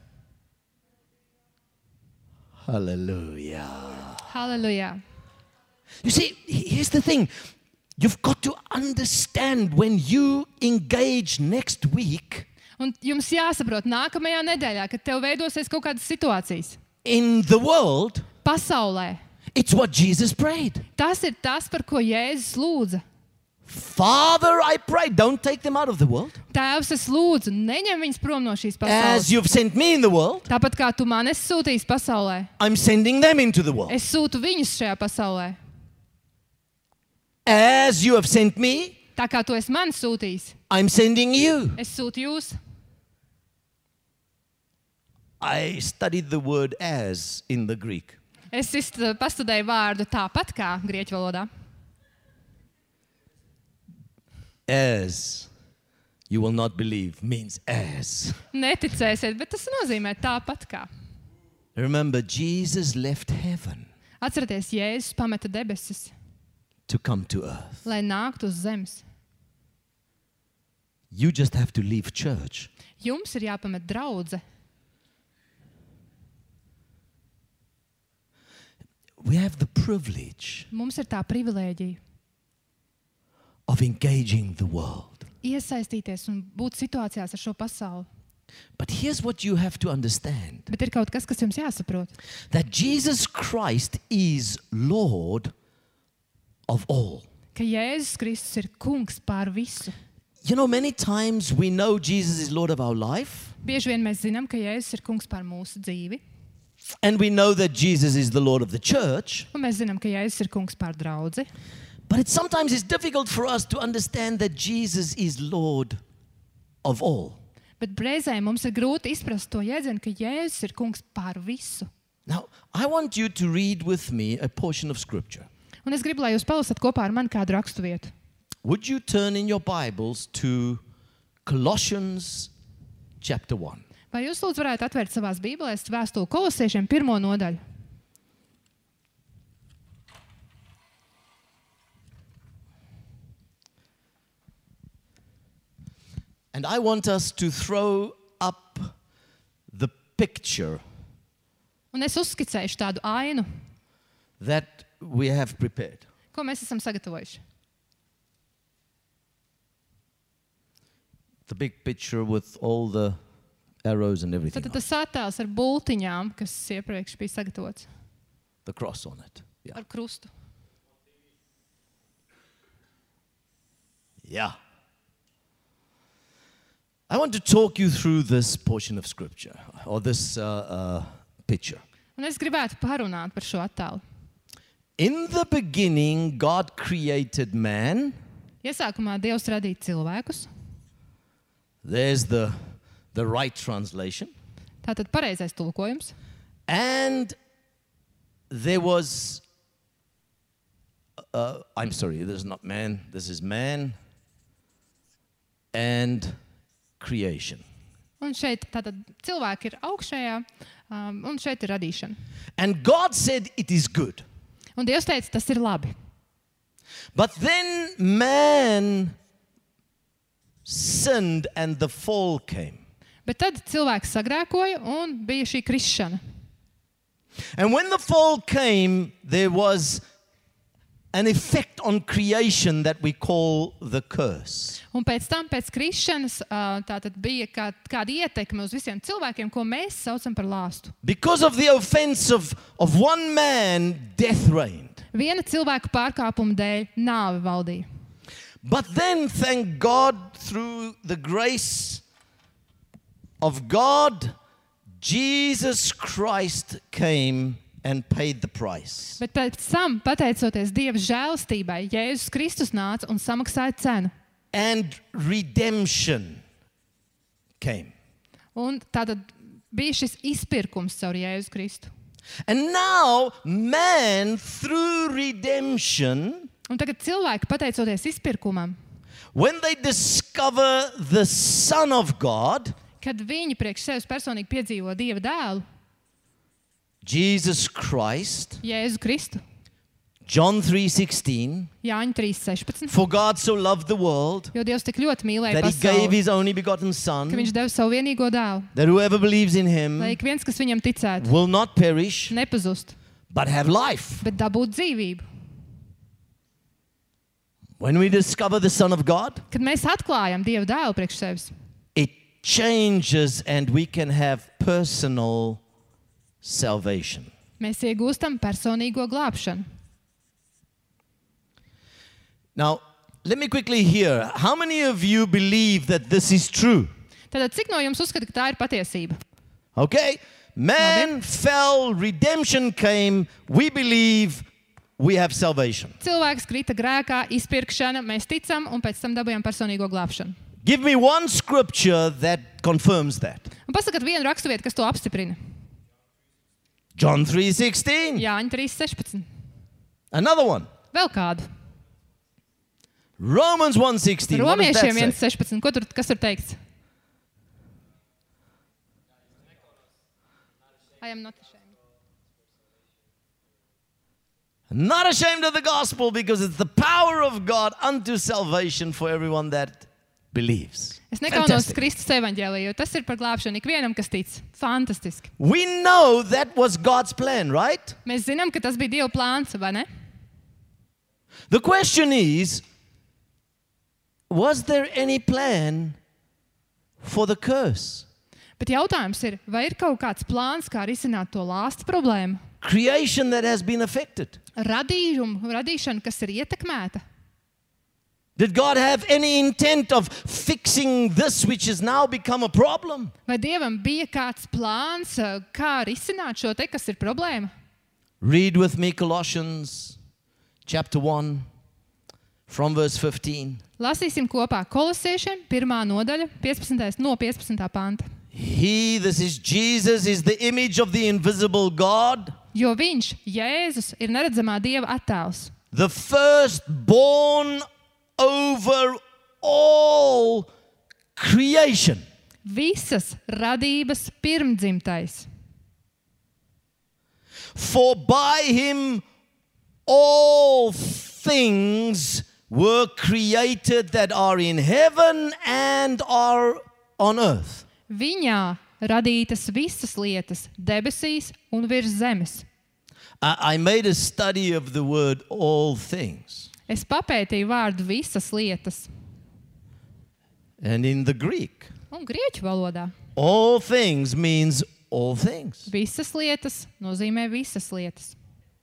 Speaker 1: Hallelujah.
Speaker 2: Halleluja.
Speaker 1: You see, here's the thing. You've got to understand when you engage next week
Speaker 2: Un jums jāsaprot, nākamajā nedēļā, kad tev veidosies kaut kādas situācijas
Speaker 1: in the world,
Speaker 2: pasaulē,
Speaker 1: it's what Jesus prayed.
Speaker 2: tas ir tas, par ko Jēzus lūdza.
Speaker 1: Father, I pray, don't take them out of the world.
Speaker 2: Tēvs, es lūdzu, neņem viņus prom no šīs
Speaker 1: As
Speaker 2: pasaules.
Speaker 1: you've sent me in the world,
Speaker 2: Tāpat kā tu man esi sūtījis pasaulē,
Speaker 1: I'm sending them into the world.
Speaker 2: es sūtu viņus šajā pasaulē.
Speaker 1: As you have sent me,
Speaker 2: Tā kā tu esi man sūtījis,
Speaker 1: I'm sending you.
Speaker 2: es sūtu jūs.
Speaker 1: I studied the word as in the Greek.
Speaker 2: Es pastudēju vārdu tāpat kā grieķu valodā.
Speaker 1: As you will not believe means as.
Speaker 2: Neticēsiet, bet tas nozīmē tāpat kā.
Speaker 1: Remember, Jesus left heaven
Speaker 2: Atcerieties, Jēzus pameta debesis,
Speaker 1: to come to earth.
Speaker 2: lai nāktu uz zemes.
Speaker 1: You just have to leave church.
Speaker 2: Jums ir jāpamet draudze.
Speaker 1: We have the privilege
Speaker 2: Mums ir tā privilēģija
Speaker 1: of engaging the world.
Speaker 2: iesaistīties un būt situācijās ar šo pasauli.
Speaker 1: But here's what you have to understand.
Speaker 2: Bet ir kaut kas, kas jums jāsaprot.
Speaker 1: That Jesus Christ is Lord of all.
Speaker 2: Ka Jēzus Kristus ir kungs pār visu.
Speaker 1: You know, many times we know Jesus is Lord of our life.
Speaker 2: Bieži vien mēs zinām, ka Jēzus ir kungs pār mūsu dzīvi.
Speaker 1: And we know that Jesus is the Lord of the church.
Speaker 2: Un mēs zinām, ka Jēzus ir kungs pār draudzi.
Speaker 1: But sometimes it's difficult for us to understand that Jesus is Lord of all.
Speaker 2: Bet reizēm mums ir grūti izprast to jēdzienu, ka Jēzus ir kungs pār visu.
Speaker 1: Now, I want you to read with me a portion of Scripture.
Speaker 2: Un es gribu, lai jūs palasat kopā ar mani kādu raksturvietu.
Speaker 1: Would you turn in your Bibles to Colossians chapter 1?
Speaker 2: Vai jūs lūdzu varētu atvērt savās bībelēs vēstuli Kolosiešiem 1. nodaļu?
Speaker 1: And I want us to throw up the picture
Speaker 2: Un es uzskicēšu tādu ainu,
Speaker 1: that we have prepared.
Speaker 2: ko mēs esam sagatavojuši.
Speaker 1: The big picture with all the arrows and everything.
Speaker 2: Tad
Speaker 1: on it.
Speaker 2: tas attēls ar bultiņām, kas iepriekš bija sagatavots,
Speaker 1: The cross on it. Yeah.
Speaker 2: ar krustu.
Speaker 1: Yeah. I want to talk you through this portion of Scripture, or this picture.
Speaker 2: Un es gribētu parunāt par šo attēlu.
Speaker 1: In the beginning, God created man.
Speaker 2: Iesākumā Dievs radīja cilvēkus.
Speaker 1: There's the right translation.
Speaker 2: Tātad pareizais tulkojums.
Speaker 1: And there was, I'm sorry, this is not man, this is man and creation.
Speaker 2: Un šeit tātad cilvēki ir augšējā, un šeit ir radīšana.
Speaker 1: And God said it is good.
Speaker 2: Un Dievs teica, tas ir labi.
Speaker 1: But then man sinned and the fall came.
Speaker 2: Bet tad cilvēks sagrēkoja un bija šī krišana.
Speaker 1: And when the fall came, there was an effect on creation that we call the curse.
Speaker 2: Un pēc tam, pēc krišanas, tātad bija kāda ietekme uz visiem cilvēkiem, ko mēs saucam par lāstu.
Speaker 1: Because of the offense of one man, death reigned.
Speaker 2: Viena cilvēka pārkāpuma dēļ nāve valdīja.
Speaker 1: But then, thank God, through the grace of God, Jesus Christ came and paid the price.
Speaker 2: Bet pēc tam, pateicoties Dieva žēlastībai, Jēzus Kristus nāca un samaksāja cenu.
Speaker 1: And redemption came.
Speaker 2: Un tātad bija šis izpirkums caur Jēzu Kristu.
Speaker 1: And now, man, through redemption,
Speaker 2: Un tagad cilvēki, pateicoties izpirkumam,
Speaker 1: when they discover the Son of God,
Speaker 2: kad viņi priekš sevis personīgi piedzīvo Dieva dēlu,
Speaker 1: Jesus Christ,
Speaker 2: Jēzu Kristu,
Speaker 1: John 3:16,
Speaker 2: Jāņa 3:16,
Speaker 1: for God so loved the world
Speaker 2: jo Dievs tik ļoti mīlēja
Speaker 1: that he gave
Speaker 2: pasauli,
Speaker 1: his only begotten Son,
Speaker 2: ka viņš deva savu vienīgo dēlu,
Speaker 1: that whoever believes in him
Speaker 2: lai ik viens, kas viņam ticētu,
Speaker 1: will not perish,
Speaker 2: nepazust,
Speaker 1: but have life.
Speaker 2: bet dabūtu dzīvību.
Speaker 1: When we discover the Son of God,
Speaker 2: Kad mēs atklājam Dieva dēlu priekš sevis,
Speaker 1: it changes and we can have personal salvation.
Speaker 2: mēs iegūstam personīgo glābšanu.
Speaker 1: Now, let me quickly hear, how many of you believe that this is true?
Speaker 2: Tātad, cik no jums uzskata, ka tā ir patiesība?
Speaker 1: Okay? Man fell, redemption came, we believe we have salvation.
Speaker 2: Cilvēks krita grēkā, izpirkšana, mēs ticam un pēc tam dabūjam personīgo glābšanu.
Speaker 1: Give me one scripture that confirms that.
Speaker 2: Un pasakat vienu raksturvietu, kas to apstiprina.
Speaker 1: John 3:16.
Speaker 2: Jāņa 3:16.
Speaker 1: Another one.
Speaker 2: Vēl kādu.
Speaker 1: Romans 1:16. What does that
Speaker 2: Romiešiem
Speaker 1: say?
Speaker 2: 1:16. Kas tur teikts? I am not ashamed.
Speaker 1: Not ashamed of the gospel because it's the power of God unto salvation for everyone that believes.
Speaker 2: Es nekaunos
Speaker 1: Fantastic.
Speaker 2: Kristus evaņģēliju, jo tas ir par glābšanu ikvienam, kas tic. Fantastiski.
Speaker 1: We know that was God's plan, right?
Speaker 2: Mēs zinām, ka tas bija Dieva plāns, vai ne?
Speaker 1: The question is, was there any plan for the curse?
Speaker 2: Bet jautājums ir, vai ir kaut kāds plāns, kā risināt to lāstu problēmu?
Speaker 1: Creation that has been affected.
Speaker 2: Radīšana, kas ir ietekmēta.
Speaker 1: Did God have any intent of fixing this which has now become a problem?
Speaker 2: Vai Dievam bija kāds plāns, kā risināt šo te, kas ir problēma?
Speaker 1: Read with me Colossians chapter 1 from verse 15.
Speaker 2: Lasīsim kopā Kolosiešiem, 1. nodaļa, 15. no 15. panta.
Speaker 1: He, this is Jesus, is the image of the invisible God,
Speaker 2: Jo viņš, Jēzus, ir neredzamā Dieva attēls,
Speaker 1: the firstborn over all creation.
Speaker 2: visas radības pirmdzimtais.
Speaker 1: For by him all things were created that are in heaven and are on earth.
Speaker 2: Viņā radītas visas lietas debesīs un virs zemes.
Speaker 1: I made a study of the word all things.
Speaker 2: Es papētīju vārdu visas lietas
Speaker 1: And in the Greek,
Speaker 2: un grieķu valodā.
Speaker 1: all things means all things.
Speaker 2: Visas lietas nozīmē visas lietas.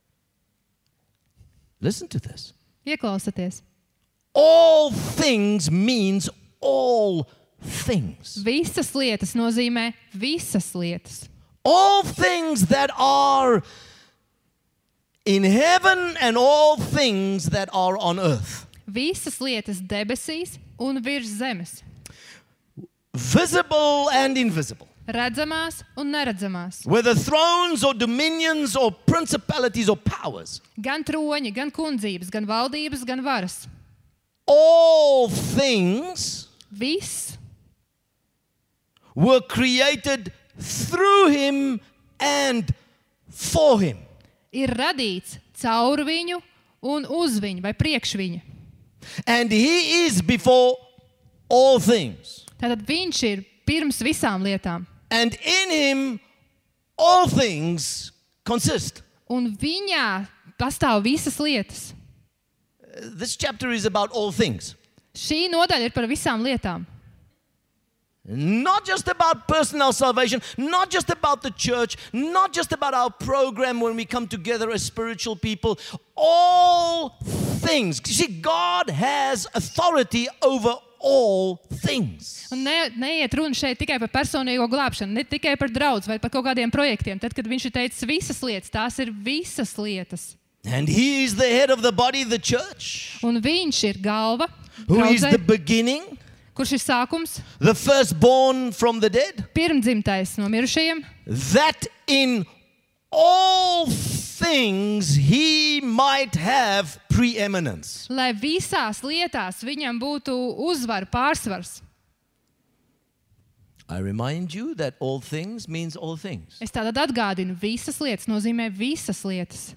Speaker 1: Listen to this.
Speaker 2: Ieklausieties.
Speaker 1: All things means all things.
Speaker 2: Visas lietas nozīmē visas lietas.
Speaker 1: All things that are in heaven and all things that are on earth.
Speaker 2: Visas lietas debesīs un virs zemes.
Speaker 1: Visible and invisible.
Speaker 2: Redzamās un neredzamās.
Speaker 1: Whether thrones or dominions or principalities or powers.
Speaker 2: Gan troņi, gan kundzības, gan valdības, gan varas.
Speaker 1: All things
Speaker 2: Viss
Speaker 1: were created through him and for him.
Speaker 2: ir radīts caur viņu un uz viņu vai priekš viņa.
Speaker 1: And he is before all things.
Speaker 2: Tātad viņš ir pirms visām lietām.
Speaker 1: And in him all things consist.
Speaker 2: Un viņā pastāv visas lietas.
Speaker 1: This chapter is about all things.
Speaker 2: Šī nodaļa ir par visām lietām.
Speaker 1: Not just about personal salvation, not just about the church, not just about our program when we come together as spiritual people. All things. You see, God has authority over all things.
Speaker 2: Un neiet runa šeit tikai par personīgo glābšanu, ne tikai par draudz vai par kaut kādiem projektiem. Tad, kad viņš ir teicis visas lietas, tās ir visas lietas.
Speaker 1: And he is the head of the body, the church,
Speaker 2: Un viņš ir galva,
Speaker 1: who is
Speaker 2: draudzei,
Speaker 1: the beginning,
Speaker 2: kurš ir sākums,
Speaker 1: the firstborn from the dead,
Speaker 2: pirmdzimtais no mirušajiem,
Speaker 1: that in all things he might have preeminence.
Speaker 2: lai visās lietās viņam būtu uzvara, pārsvars.
Speaker 1: I remind you that all things means all things.
Speaker 2: Es tātad atgādinu, visas lietas nozīmē visas lietas.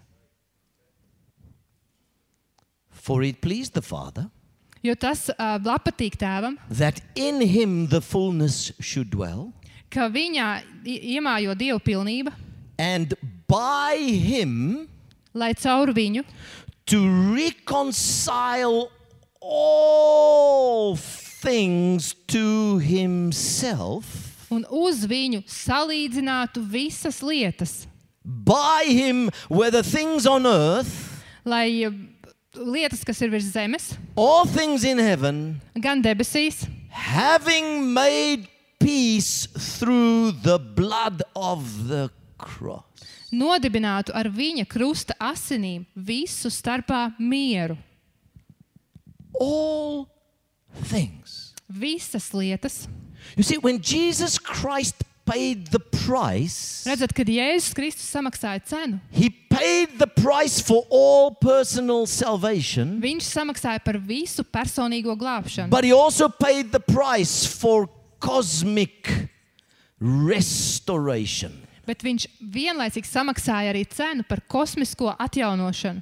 Speaker 1: For it pleased the Father
Speaker 2: Jo tas patīk tēvam,
Speaker 1: that in him the fullness should dwell,
Speaker 2: ka viņā iemājo Dieva pilnība,
Speaker 1: and by him
Speaker 2: lai caur viņu
Speaker 1: to reconcile all things to himself.
Speaker 2: un uz viņu salīdzinātu visas lietas,
Speaker 1: By him, whether things on earth,
Speaker 2: lai lietas, kas ir virs zemes,
Speaker 1: all things in heaven,
Speaker 2: gan debesīs,
Speaker 1: having made peace through the blood of the cross.
Speaker 2: nodibinātu ar viņa krusta asinīm visu starpā mieru.
Speaker 1: All things.
Speaker 2: Visas lietas.
Speaker 1: You see, when Jesus Christ paid the price,
Speaker 2: Redzat, kad Jēzus Kristus samaksāja cenu,
Speaker 1: he paid the price for all personal salvation,
Speaker 2: viņš samaksāja par visu personīgo glābšanu.
Speaker 1: but he also paid the price for cosmic restoration.
Speaker 2: Bet viņš vienlaicīgi samaksāja arī cenu par kosmisko atjaunošanu.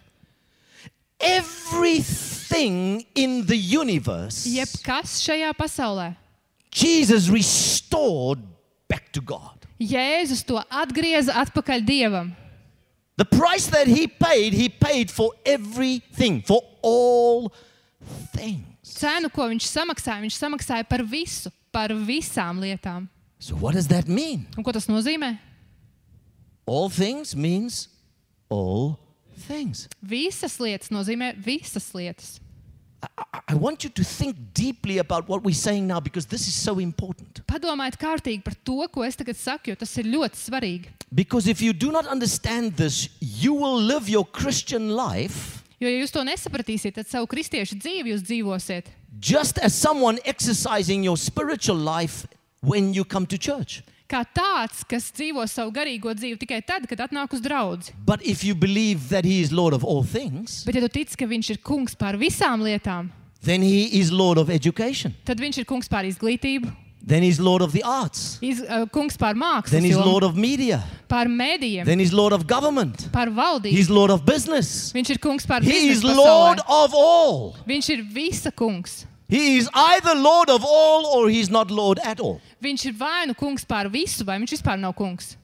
Speaker 1: Everything in the universe,
Speaker 2: Jebkas šajā pasaulē.
Speaker 1: Jesus restored back to God.
Speaker 2: Jēzus to atgrieza atpakaļ Dievam.
Speaker 1: The price that he paid for everything, for all things.
Speaker 2: Cenu, ko viņš samaksāja par visu, par visām lietām.
Speaker 1: So what does that mean?
Speaker 2: Un ko tas nozīmē?
Speaker 1: All things means all things.
Speaker 2: Visas lietas nozīmē visas lietas.
Speaker 1: I want you to think deeply about what we're saying now because this is so important.
Speaker 2: Padomājiet kārtīgi par to, ko es tagad saku, jo tas ir ļoti svarīgi.
Speaker 1: Because if you do not understand this, you will live your Christian life
Speaker 2: Jo, ja jūs to nesapratīsiet, tad savu kristiešu dzīvi jūs dzīvosiet.
Speaker 1: just as someone exercising your spiritual life when you come to church.
Speaker 2: Kā tāds, kas dzīvo savu garīgo dzīvi tikai tad, kad atnāk uz draudzi.
Speaker 1: But if you believe that he is Lord of all things,
Speaker 2: Bet, ja tu tici, ka viņš ir kungs pār visām lietām,
Speaker 1: then he is Lord of education.
Speaker 2: tad viņš ir kungs pār izglītību,
Speaker 1: Then he's Lord of the arts.
Speaker 2: kungs pār
Speaker 1: Then
Speaker 2: mākslas
Speaker 1: he's
Speaker 2: jomu,
Speaker 1: Lord of media.
Speaker 2: pār mēdījiem,
Speaker 1: Then he's Lord of government.
Speaker 2: pār valdību.
Speaker 1: He's Lord of business.
Speaker 2: Viņš ir kungs pār
Speaker 1: He is
Speaker 2: biznesu
Speaker 1: Lord
Speaker 2: pasaulē.
Speaker 1: of all.
Speaker 2: Viņš ir visa kungs.
Speaker 1: He is either Lord of all or he's not Lord at all.
Speaker 2: Viņš ir vai nu kungs pār visu, vai viņš vispār nav kungs.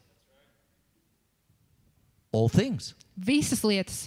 Speaker 1: All things.
Speaker 2: Visas lietas.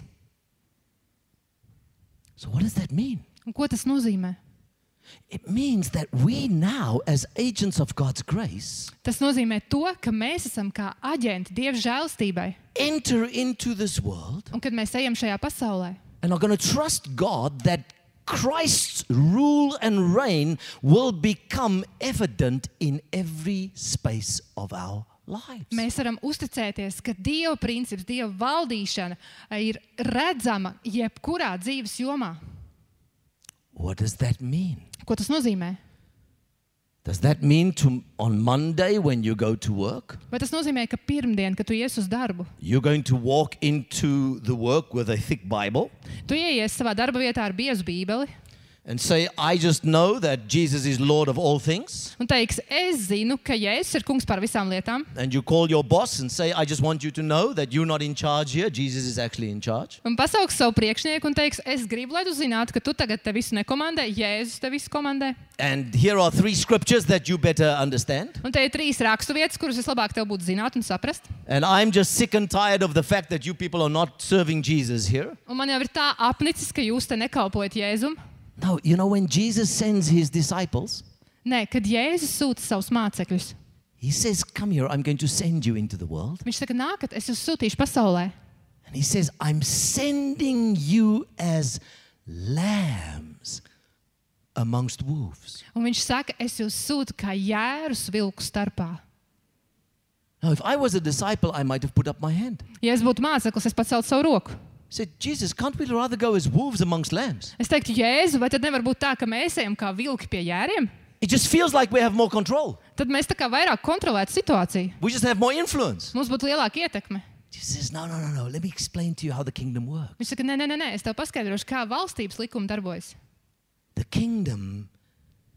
Speaker 1: So what does that mean?
Speaker 2: Un ko tas nozīmē?
Speaker 1: It means that we now, as agents of God's grace,
Speaker 2: Tas nozīmē to, ka mēs esam kā aģenti Dieva žēlstībai.
Speaker 1: enter into this world
Speaker 2: Un kad mēs ejam šajā pasaulē,
Speaker 1: and are going to trust God that Christ's rule and reign will become evident in every space of our lives.
Speaker 2: mēs varam uzticēties, ka Dieva princips, Dieva valdīšana ir redzama jebkurā dzīves jomā.
Speaker 1: What does that mean?
Speaker 2: Ko tas nozīmē?
Speaker 1: Does that mean on Monday when you go to work,
Speaker 2: Vai tas nozīmē, ka pirmdien, kad tu ies uz darbu,
Speaker 1: you're going to walk into the work with a thick Bible
Speaker 2: tu ieies savā darba vietā ar biezu bībeli
Speaker 1: and say, I just know that Jesus is Lord of all things?
Speaker 2: un teiks, es zinu, ka Jēzus ir kungs pār visām lietām,
Speaker 1: And you call your boss and say, I just want you to know that you're not in charge here. Jesus is actually in charge.
Speaker 2: un pasauks savu priekšnieku un teiks, es gribu, lai tu zinātu, ka tu tagad te visu nekomandē, Jēzus te visu komandē.
Speaker 1: And here are 3 scriptures that you better understand.
Speaker 2: Un te ir 3 raksturvietas, kuras vislabāk tev būtu zināt un saprast.
Speaker 1: And I'm just sick and tired of the fact that you people are not serving Jesus here.
Speaker 2: Un man jau ir tā apnicis, ka jūs te nekalpojat Jēzum.
Speaker 1: No, you know, when Jesus sends his disciples,
Speaker 2: Nē, kad Jēzus sūta savus mācekļus,
Speaker 1: he says, come here, I'm going to send you into the world.
Speaker 2: viņš saka, nākat, es jūs sūtīšu pasaulē.
Speaker 1: And he says, I'm sending you as lambs amongst wolves.
Speaker 2: Un viņš saka, es jūs sūtu kā jērus vilku starpā.
Speaker 1: Now, if I was a disciple, I might have put up my hand.
Speaker 2: Ja es būtu māceklis, es paceltu savu roku.
Speaker 1: I said, Jesus, can't we rather go as wolves amongst lambs?
Speaker 2: Es teiktu, Jēzu, vai tad nevar būt tā, ka mēs ejam kā vilki pie jēriem?
Speaker 1: It just feels like we have more control.
Speaker 2: Tad mēs tā kā vairāk kontrolētu situāciju.
Speaker 1: We just have more influence.
Speaker 2: Mums būtu lielāka ietekme.
Speaker 1: Jesus says, no. Let me explain to you how the kingdom works.
Speaker 2: Viņš saka, nē, es tev paskaidrošu, kā valstības likumi darbojas.
Speaker 1: The kingdom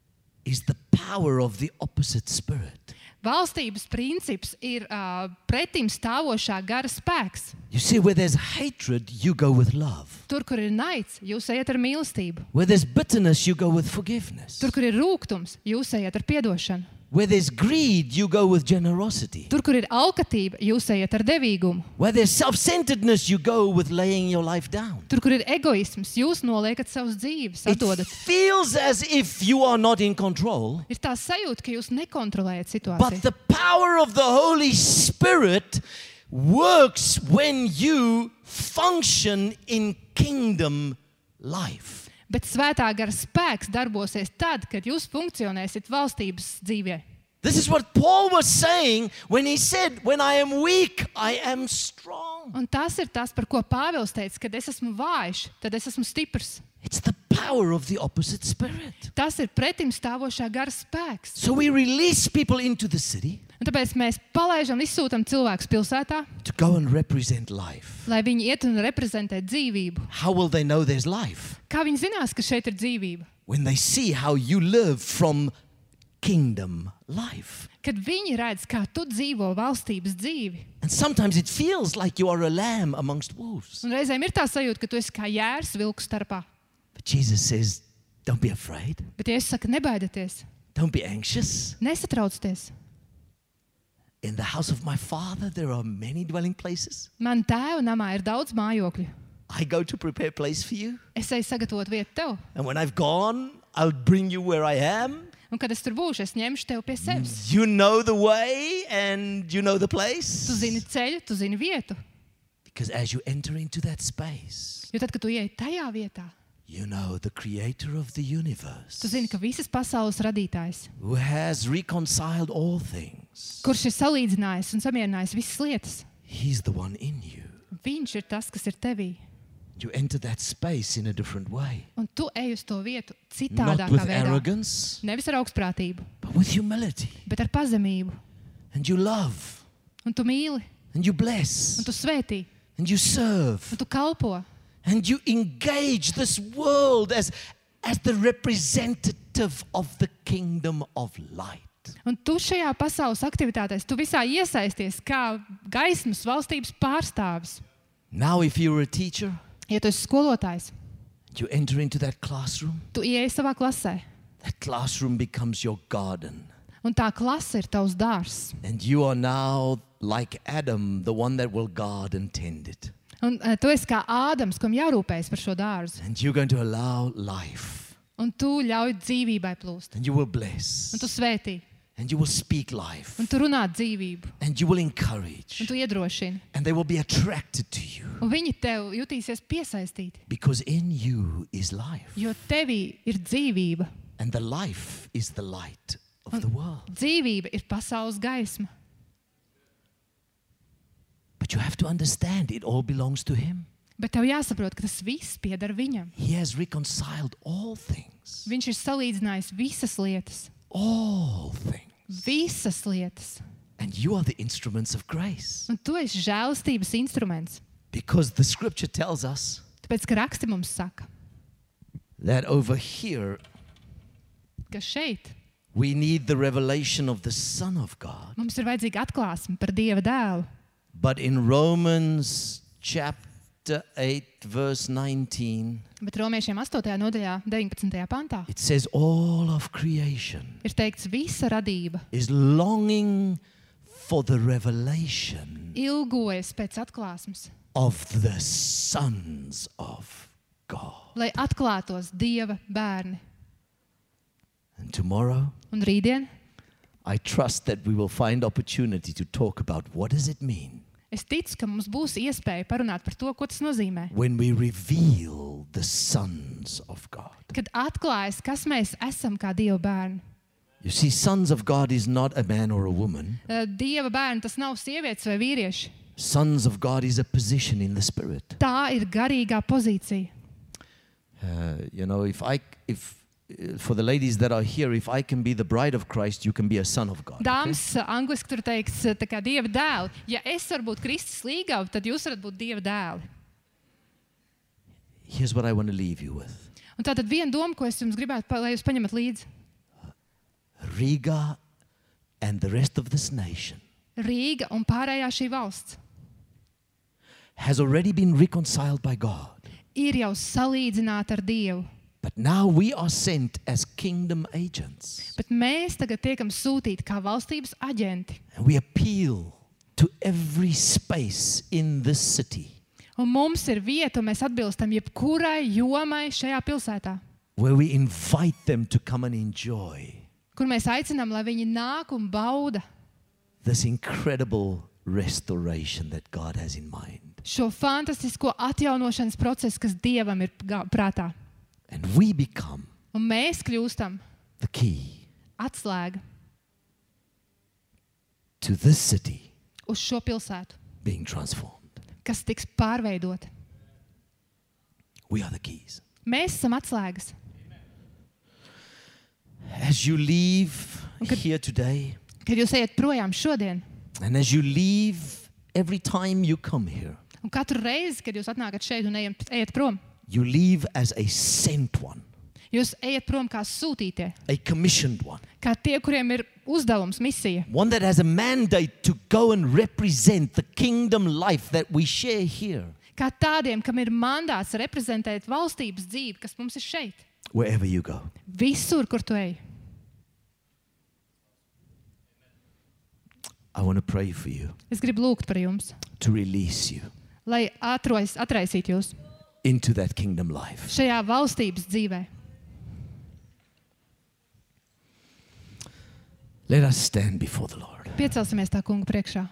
Speaker 1: is the power of the opposite spirit.
Speaker 2: Valstības princips ir pretim stāvošā gara spēks.
Speaker 1: You see, where there's hatred, you go with love.
Speaker 2: Tur, kur ir naids, jūs ejat ar mīlestību.
Speaker 1: Where there's bitterness, you go with forgiveness.
Speaker 2: Tur, kur ir rūgtums, jūs ejat ar piedošanu.
Speaker 1: Where there's greed, you go with generosity.
Speaker 2: Tur, kur ir alkatība, jūs ejat ar devīgumu.
Speaker 1: Where there's self-centeredness, you go with laying your life down.
Speaker 2: Tur, kur ir egoisms, jūs noliekat savas dzīves,
Speaker 1: It
Speaker 2: atdodat.
Speaker 1: feels as if you are not in control,
Speaker 2: Ir tā sajūta, ka jūs nekontrolējat
Speaker 1: but
Speaker 2: situāciju.
Speaker 1: the power of the Holy Spirit works when you function in kingdom life.
Speaker 2: Bet svētā gara spēks darbosies tad, kad jūs funkcionēsiet valstības dzīvē.
Speaker 1: This is what Paul was saying when he said, when I am weak, I am strong.
Speaker 2: Un tas ir tas, par ko Pāvils teica, kad es esmu vājš, tad es esmu stiprs.
Speaker 1: It's the power of the opposite spirit.
Speaker 2: Tas ir pretim stāvošā gara spēks.
Speaker 1: So we release people into the city
Speaker 2: Un tāpēc mēs palaidām, izsūtām cilvēkus pilsētā,
Speaker 1: to go and represent life.
Speaker 2: lai viņi iet un reprezentē dzīvību.
Speaker 1: How will they know there's life?
Speaker 2: Kā viņi zinās, ka šeit ir dzīvība?
Speaker 1: When they see how you live from kingdom life.
Speaker 2: Kad viņi redz, kā tu dzīvo valstības dzīvi.
Speaker 1: And sometimes it feels like you are a lamb amongst wolves.
Speaker 2: Un reizēm ir tā sajūta, ka tu esi kā jērs vilku starpā.
Speaker 1: But Jesus says, don't be afraid.
Speaker 2: Bet Jēzus saka, nebaidieties,
Speaker 1: Don't be anxious.
Speaker 2: nesatraucieties.
Speaker 1: In the house of my Father, there are many dwelling places.
Speaker 2: Man tēva namā ir daudz mājokļu.
Speaker 1: I go to prepare a place for you.
Speaker 2: Es eju sagatavot vietu tev.
Speaker 1: And when I've gone, I'll bring you where I am.
Speaker 2: Un kad es tur būšu, es ņemšu tevi pie sevis.
Speaker 1: You know the way and you know the place.
Speaker 2: Tu zini ceļu, tu zini vietu.
Speaker 1: Because as you enter into that space,
Speaker 2: Jo tad, kad tu ieej tajā vietā,
Speaker 1: you know the creator of the universe,
Speaker 2: tu zini, ka visas pasaules radītājs,
Speaker 1: who has reconciled all things,
Speaker 2: kurš ir salīdzinājis un samierinājis visas lietas,
Speaker 1: he's the one in you.
Speaker 2: viņš ir tas, kas ir tevī.
Speaker 1: You enter that space in a different way.
Speaker 2: Un tu ej uz to vietu
Speaker 1: Not
Speaker 2: citādākā
Speaker 1: with
Speaker 2: veidā.
Speaker 1: arrogance,
Speaker 2: Nevis ar augstprātību,
Speaker 1: but with humility.
Speaker 2: bet ar pazemību.
Speaker 1: And you love,
Speaker 2: Un tu mīli,
Speaker 1: and you
Speaker 2: un
Speaker 1: bless,
Speaker 2: tu svētī,
Speaker 1: and you serve,
Speaker 2: un tu kalpo.
Speaker 1: and you engage this world as the representative of the kingdom of light.
Speaker 2: Un tu šajā pasaules aktivitātēs, tu visā iesaisties kā gaismas valstības pārstāvis.
Speaker 1: Now, if you're a teacher,
Speaker 2: Ja tu esi skolotājs,
Speaker 1: you enter into that classroom,
Speaker 2: tu ieej savā klasē,
Speaker 1: that classroom becomes your garden.
Speaker 2: un tā klase ir tavs dārzs.
Speaker 1: And you are now like Adam, the one that will guard and tend it.
Speaker 2: Un tu esi kā Ādams, kam jārūpējas par šo dārzu.
Speaker 1: And you're going to allow life.
Speaker 2: Un tu ļauj dzīvībai plūst.
Speaker 1: And you will bless.
Speaker 2: Un tu svētī.
Speaker 1: And you will speak life.
Speaker 2: Un tu runā dzīvību.
Speaker 1: And you will encourage.
Speaker 2: Un tu iedrošini.
Speaker 1: And they will be attracted to you.
Speaker 2: Un viņi tev jutīsies piesaistīti.
Speaker 1: Because in you is life.
Speaker 2: Jo tevī ir dzīvība.
Speaker 1: And the life is the light of the world.
Speaker 2: Dzīvība ir pasaules gaisma.
Speaker 1: But you have to understand it all belongs to him.
Speaker 2: Bet tev jāsaprot, ka tas viss pieder viņam.
Speaker 1: He has reconciled all things.
Speaker 2: Viņš ir salīdzinājis visas lietas.
Speaker 1: All things.
Speaker 2: Visas lietas.
Speaker 1: And you are the instruments of grace.
Speaker 2: Un tu esi žēlastības instruments.
Speaker 1: Because the scripture tells us
Speaker 2: Tāpēc, ka raksti mums saka,
Speaker 1: that over here
Speaker 2: ka šeit
Speaker 1: we need the revelation of the Son of God.
Speaker 2: mums ir vajadzīga atklāsme par Dieva dēlu.
Speaker 1: But in Romans chapter 8, verse 19,
Speaker 2: Bet romiešiem 8. nodaļā, 19. pantā,
Speaker 1: it says all of creation
Speaker 2: ir teikts, visa radība
Speaker 1: is longing for the revelation
Speaker 2: ilgojas pēc atklāsmes,
Speaker 1: of the sons of God.
Speaker 2: lai atklātos Dieva bērni.
Speaker 1: And tomorrow,
Speaker 2: Un rītdien
Speaker 1: I trust that we will find opportunity to talk about what does it mean
Speaker 2: es ticu, ka mums būs iespēja parunāt par to, ko tas nozīmē.
Speaker 1: when we reveal the sons of God.
Speaker 2: Kad atklājas, kas mēs esam kā Dieva bērni.
Speaker 1: You see, sons of God is not a man or a woman.
Speaker 2: Dieva bērni tas nav sievietes vai vīrieši.
Speaker 1: Sons of God is a position in the spirit.
Speaker 2: Tā ir garīgā pozīcija.
Speaker 1: If for the ladies that are here, if I can be the bride of Christ, you can be a son of God. Okay?
Speaker 2: Dāmas, angliski tur teiks, tā kā Dieva dēli. Ja es varu būt Kristus līgava, tad jūs varat būt Dieva dēli.
Speaker 1: Here's what I want to leave you with.
Speaker 2: Un tātad viena doma, ko es jums gribētu, lai jūs paņemat līdzi.
Speaker 1: Riga and the rest of this nation
Speaker 2: Rīga un pārējā šī valsts
Speaker 1: has already been reconciled by God.
Speaker 2: ir jau salīdzināta ar Dievu.
Speaker 1: But now we are sent as kingdom agents.
Speaker 2: Bet mēs tagad tiekam sūtīti kā valstības aģenti.
Speaker 1: And we appeal to every space in this city
Speaker 2: Un mums ir vieta, un mēs atbilstam jebkurai jomai šajā pilsētā,
Speaker 1: where we invite them to come and enjoy
Speaker 2: kur mēs aicinām, lai viņi nāk un bauda
Speaker 1: this incredible restoration that God has in mind.
Speaker 2: šo fantastisko atjaunošanas procesu, kas Dievam ir prātā.
Speaker 1: And we become
Speaker 2: Un mēs kļūstam
Speaker 1: the key
Speaker 2: atslēga
Speaker 1: to this city
Speaker 2: uz šo pilsētu,
Speaker 1: being transformed.
Speaker 2: kas tiks pārveidota.
Speaker 1: We are the keys.
Speaker 2: Mēs esam atslēgas.
Speaker 1: As you leave here today,
Speaker 2: Kad jūs ejat projām šodien,
Speaker 1: and as you leave every time you come here,
Speaker 2: un katru reizi, kad jūs atnākat šeit un ejat prom,
Speaker 1: you leave as a sent one,
Speaker 2: jūs ejat prom kā sūtītie,
Speaker 1: a commissioned one,
Speaker 2: kā tie, kuriem ir uzdevums, misija,
Speaker 1: one that has a mandate to go and represent the kingdom life that we share here,
Speaker 2: kā tādiem, kam ir mandāts reprezentēt valstības dzīvi, kas mums ir šeit,
Speaker 1: wherever you go.
Speaker 2: visur, kur tu ej.
Speaker 1: I want to pray for you
Speaker 2: Es gribu lūgt par jums,
Speaker 1: to release you
Speaker 2: lai atraisītu jūs
Speaker 1: into that kingdom life.
Speaker 2: šajā valstības dzīvē.
Speaker 1: Let us stand before the Lord.
Speaker 2: Piecelsimies tā kunga priekšā.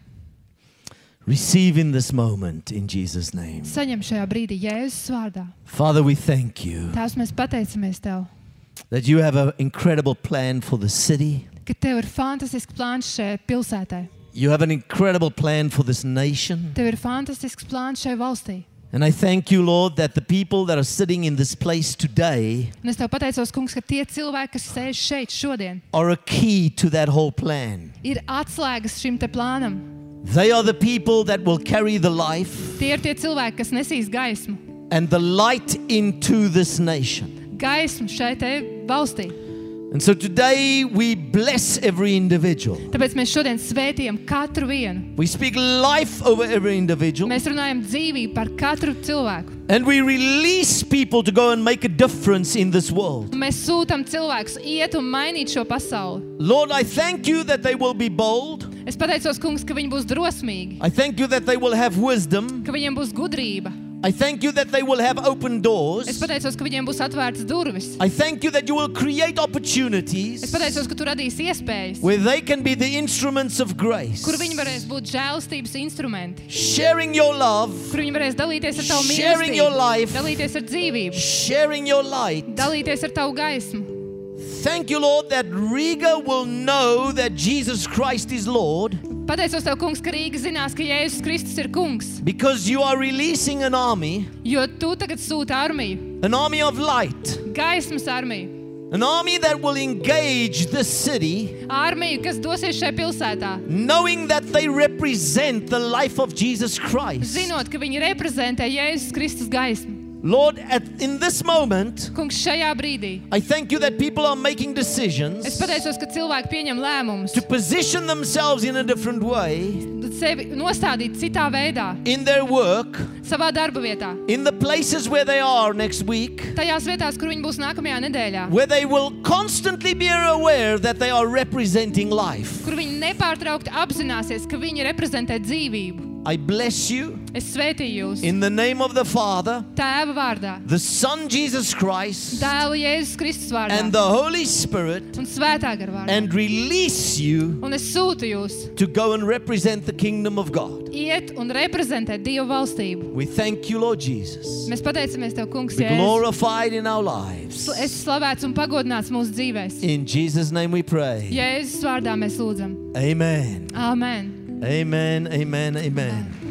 Speaker 1: Receive in this moment in Jesus' name.
Speaker 2: Saņem šajā brīdī Jēzus vārdā.
Speaker 1: Father, we thank you
Speaker 2: Tēvs, mēs pateicamies Tev,
Speaker 1: that you have an incredible plan for the city.
Speaker 2: ka Tev ir fantastisks plāns šai pilsētai.
Speaker 1: You have an incredible plan for this nation.
Speaker 2: Tev ir fantastisks plāns šai valstī.
Speaker 1: And I thank you, Lord, that the people that are sitting in this place today
Speaker 2: Un es Tev pateicos, kungs, ka tie cilvēki, kas sēž šeit šodien,
Speaker 1: are a key to that whole plan.
Speaker 2: ir atslēgas šim te plānam.
Speaker 1: They are the people that will carry the life
Speaker 2: Tie ir tie cilvēki, kas nesīs gaismu.
Speaker 1: and the light into this nation.
Speaker 2: Gaismu šai te valstī.
Speaker 1: And so today we bless every individual.
Speaker 2: Tāpēc mēs šodien svētījam katru vienu.
Speaker 1: We speak life over every individual.
Speaker 2: Mēs runājam dzīvību par katru cilvēku.
Speaker 1: And we release people to go and make a difference in this world.
Speaker 2: Un mēs sūtam cilvēkus iet un mainīt šo pasauli.
Speaker 1: Lord, I thank you that they will be bold.
Speaker 2: Es pateicos, kungs, ka viņi būs drosmīgi,
Speaker 1: I thank you that they will have wisdom.
Speaker 2: ka viņiem būs gudrība.
Speaker 1: I thank you that they will have open
Speaker 2: Es
Speaker 1: doors.
Speaker 2: pateicos, ka viņiem būs atvērtas durvis.
Speaker 1: I thank you that you will create opportunities
Speaker 2: Es pateicos, ka tu radīsi iespējas,
Speaker 1: where they can be the instruments of grace,
Speaker 2: kur viņi varēs būt žēlstības instrumenti,
Speaker 1: sharing your love,
Speaker 2: kur viņi varēs dalīties ar tavu
Speaker 1: Sharing your
Speaker 2: mīlestību,
Speaker 1: life.
Speaker 2: dalīties ar dzīvību,
Speaker 1: sharing your light.
Speaker 2: dalīties ar tavu gaismu.
Speaker 1: Thank you, Lord, that Riga will know that Jesus Christ is Lord
Speaker 2: Pateicos Tev, kungs, ka Rīga zinās, ka Jēzus Kristus ir kungs,
Speaker 1: because you are releasing an army
Speaker 2: jo tu tagad sūti armiju,
Speaker 1: of light,
Speaker 2: gaismas armiju,
Speaker 1: an army that will engage this city,
Speaker 2: armiju, kas dosies šai pilsētā,
Speaker 1: knowing that they represent the life of Jesus Christ.
Speaker 2: zinot, ka viņi reprezentē Jēzus Kristus gaismu.
Speaker 1: Lord, in this moment,
Speaker 2: Kungs, šajā brīdī
Speaker 1: I thank you that people are making decisions
Speaker 2: es pateicos, ka cilvēki pieņem lēmumus,
Speaker 1: to position themselves in a different way
Speaker 2: sevi nostādīt citā veidā,
Speaker 1: in their work,
Speaker 2: savā darba vietā,
Speaker 1: in the places where they are next week,
Speaker 2: tajās vietās, kur viņi būs nākamajā nedēļā,
Speaker 1: where they will constantly be aware that they are representing life.
Speaker 2: kur viņi nepārtraukti apzināsies, ka viņi reprezentē dzīvību.
Speaker 1: I bless you
Speaker 2: Es svētīju jūs
Speaker 1: in the name of the Father,
Speaker 2: Tēva vārdā,
Speaker 1: the Son Jesus Christ,
Speaker 2: Dēla Jēzus Kristus vārdā
Speaker 1: and the Holy Spirit,
Speaker 2: un Svētā gara vārdā.
Speaker 1: and release you
Speaker 2: Un es sūtu jūs
Speaker 1: to go and represent the kingdom of God.
Speaker 2: iet un reprezentēt Dievu valstību.
Speaker 1: We thank you, Lord Jesus.
Speaker 2: Mēs pateicamies Tev, kungs,
Speaker 1: Be
Speaker 2: Jēzus.
Speaker 1: glorified in our lives.
Speaker 2: Es slavēts un pagodināts mūsu dzīvēs.
Speaker 1: In Jesus' name we pray.
Speaker 2: Jēzus vārdā mēs lūdzam.
Speaker 1: Amen.
Speaker 2: Āmen.
Speaker 1: Amen. Amen. Amen.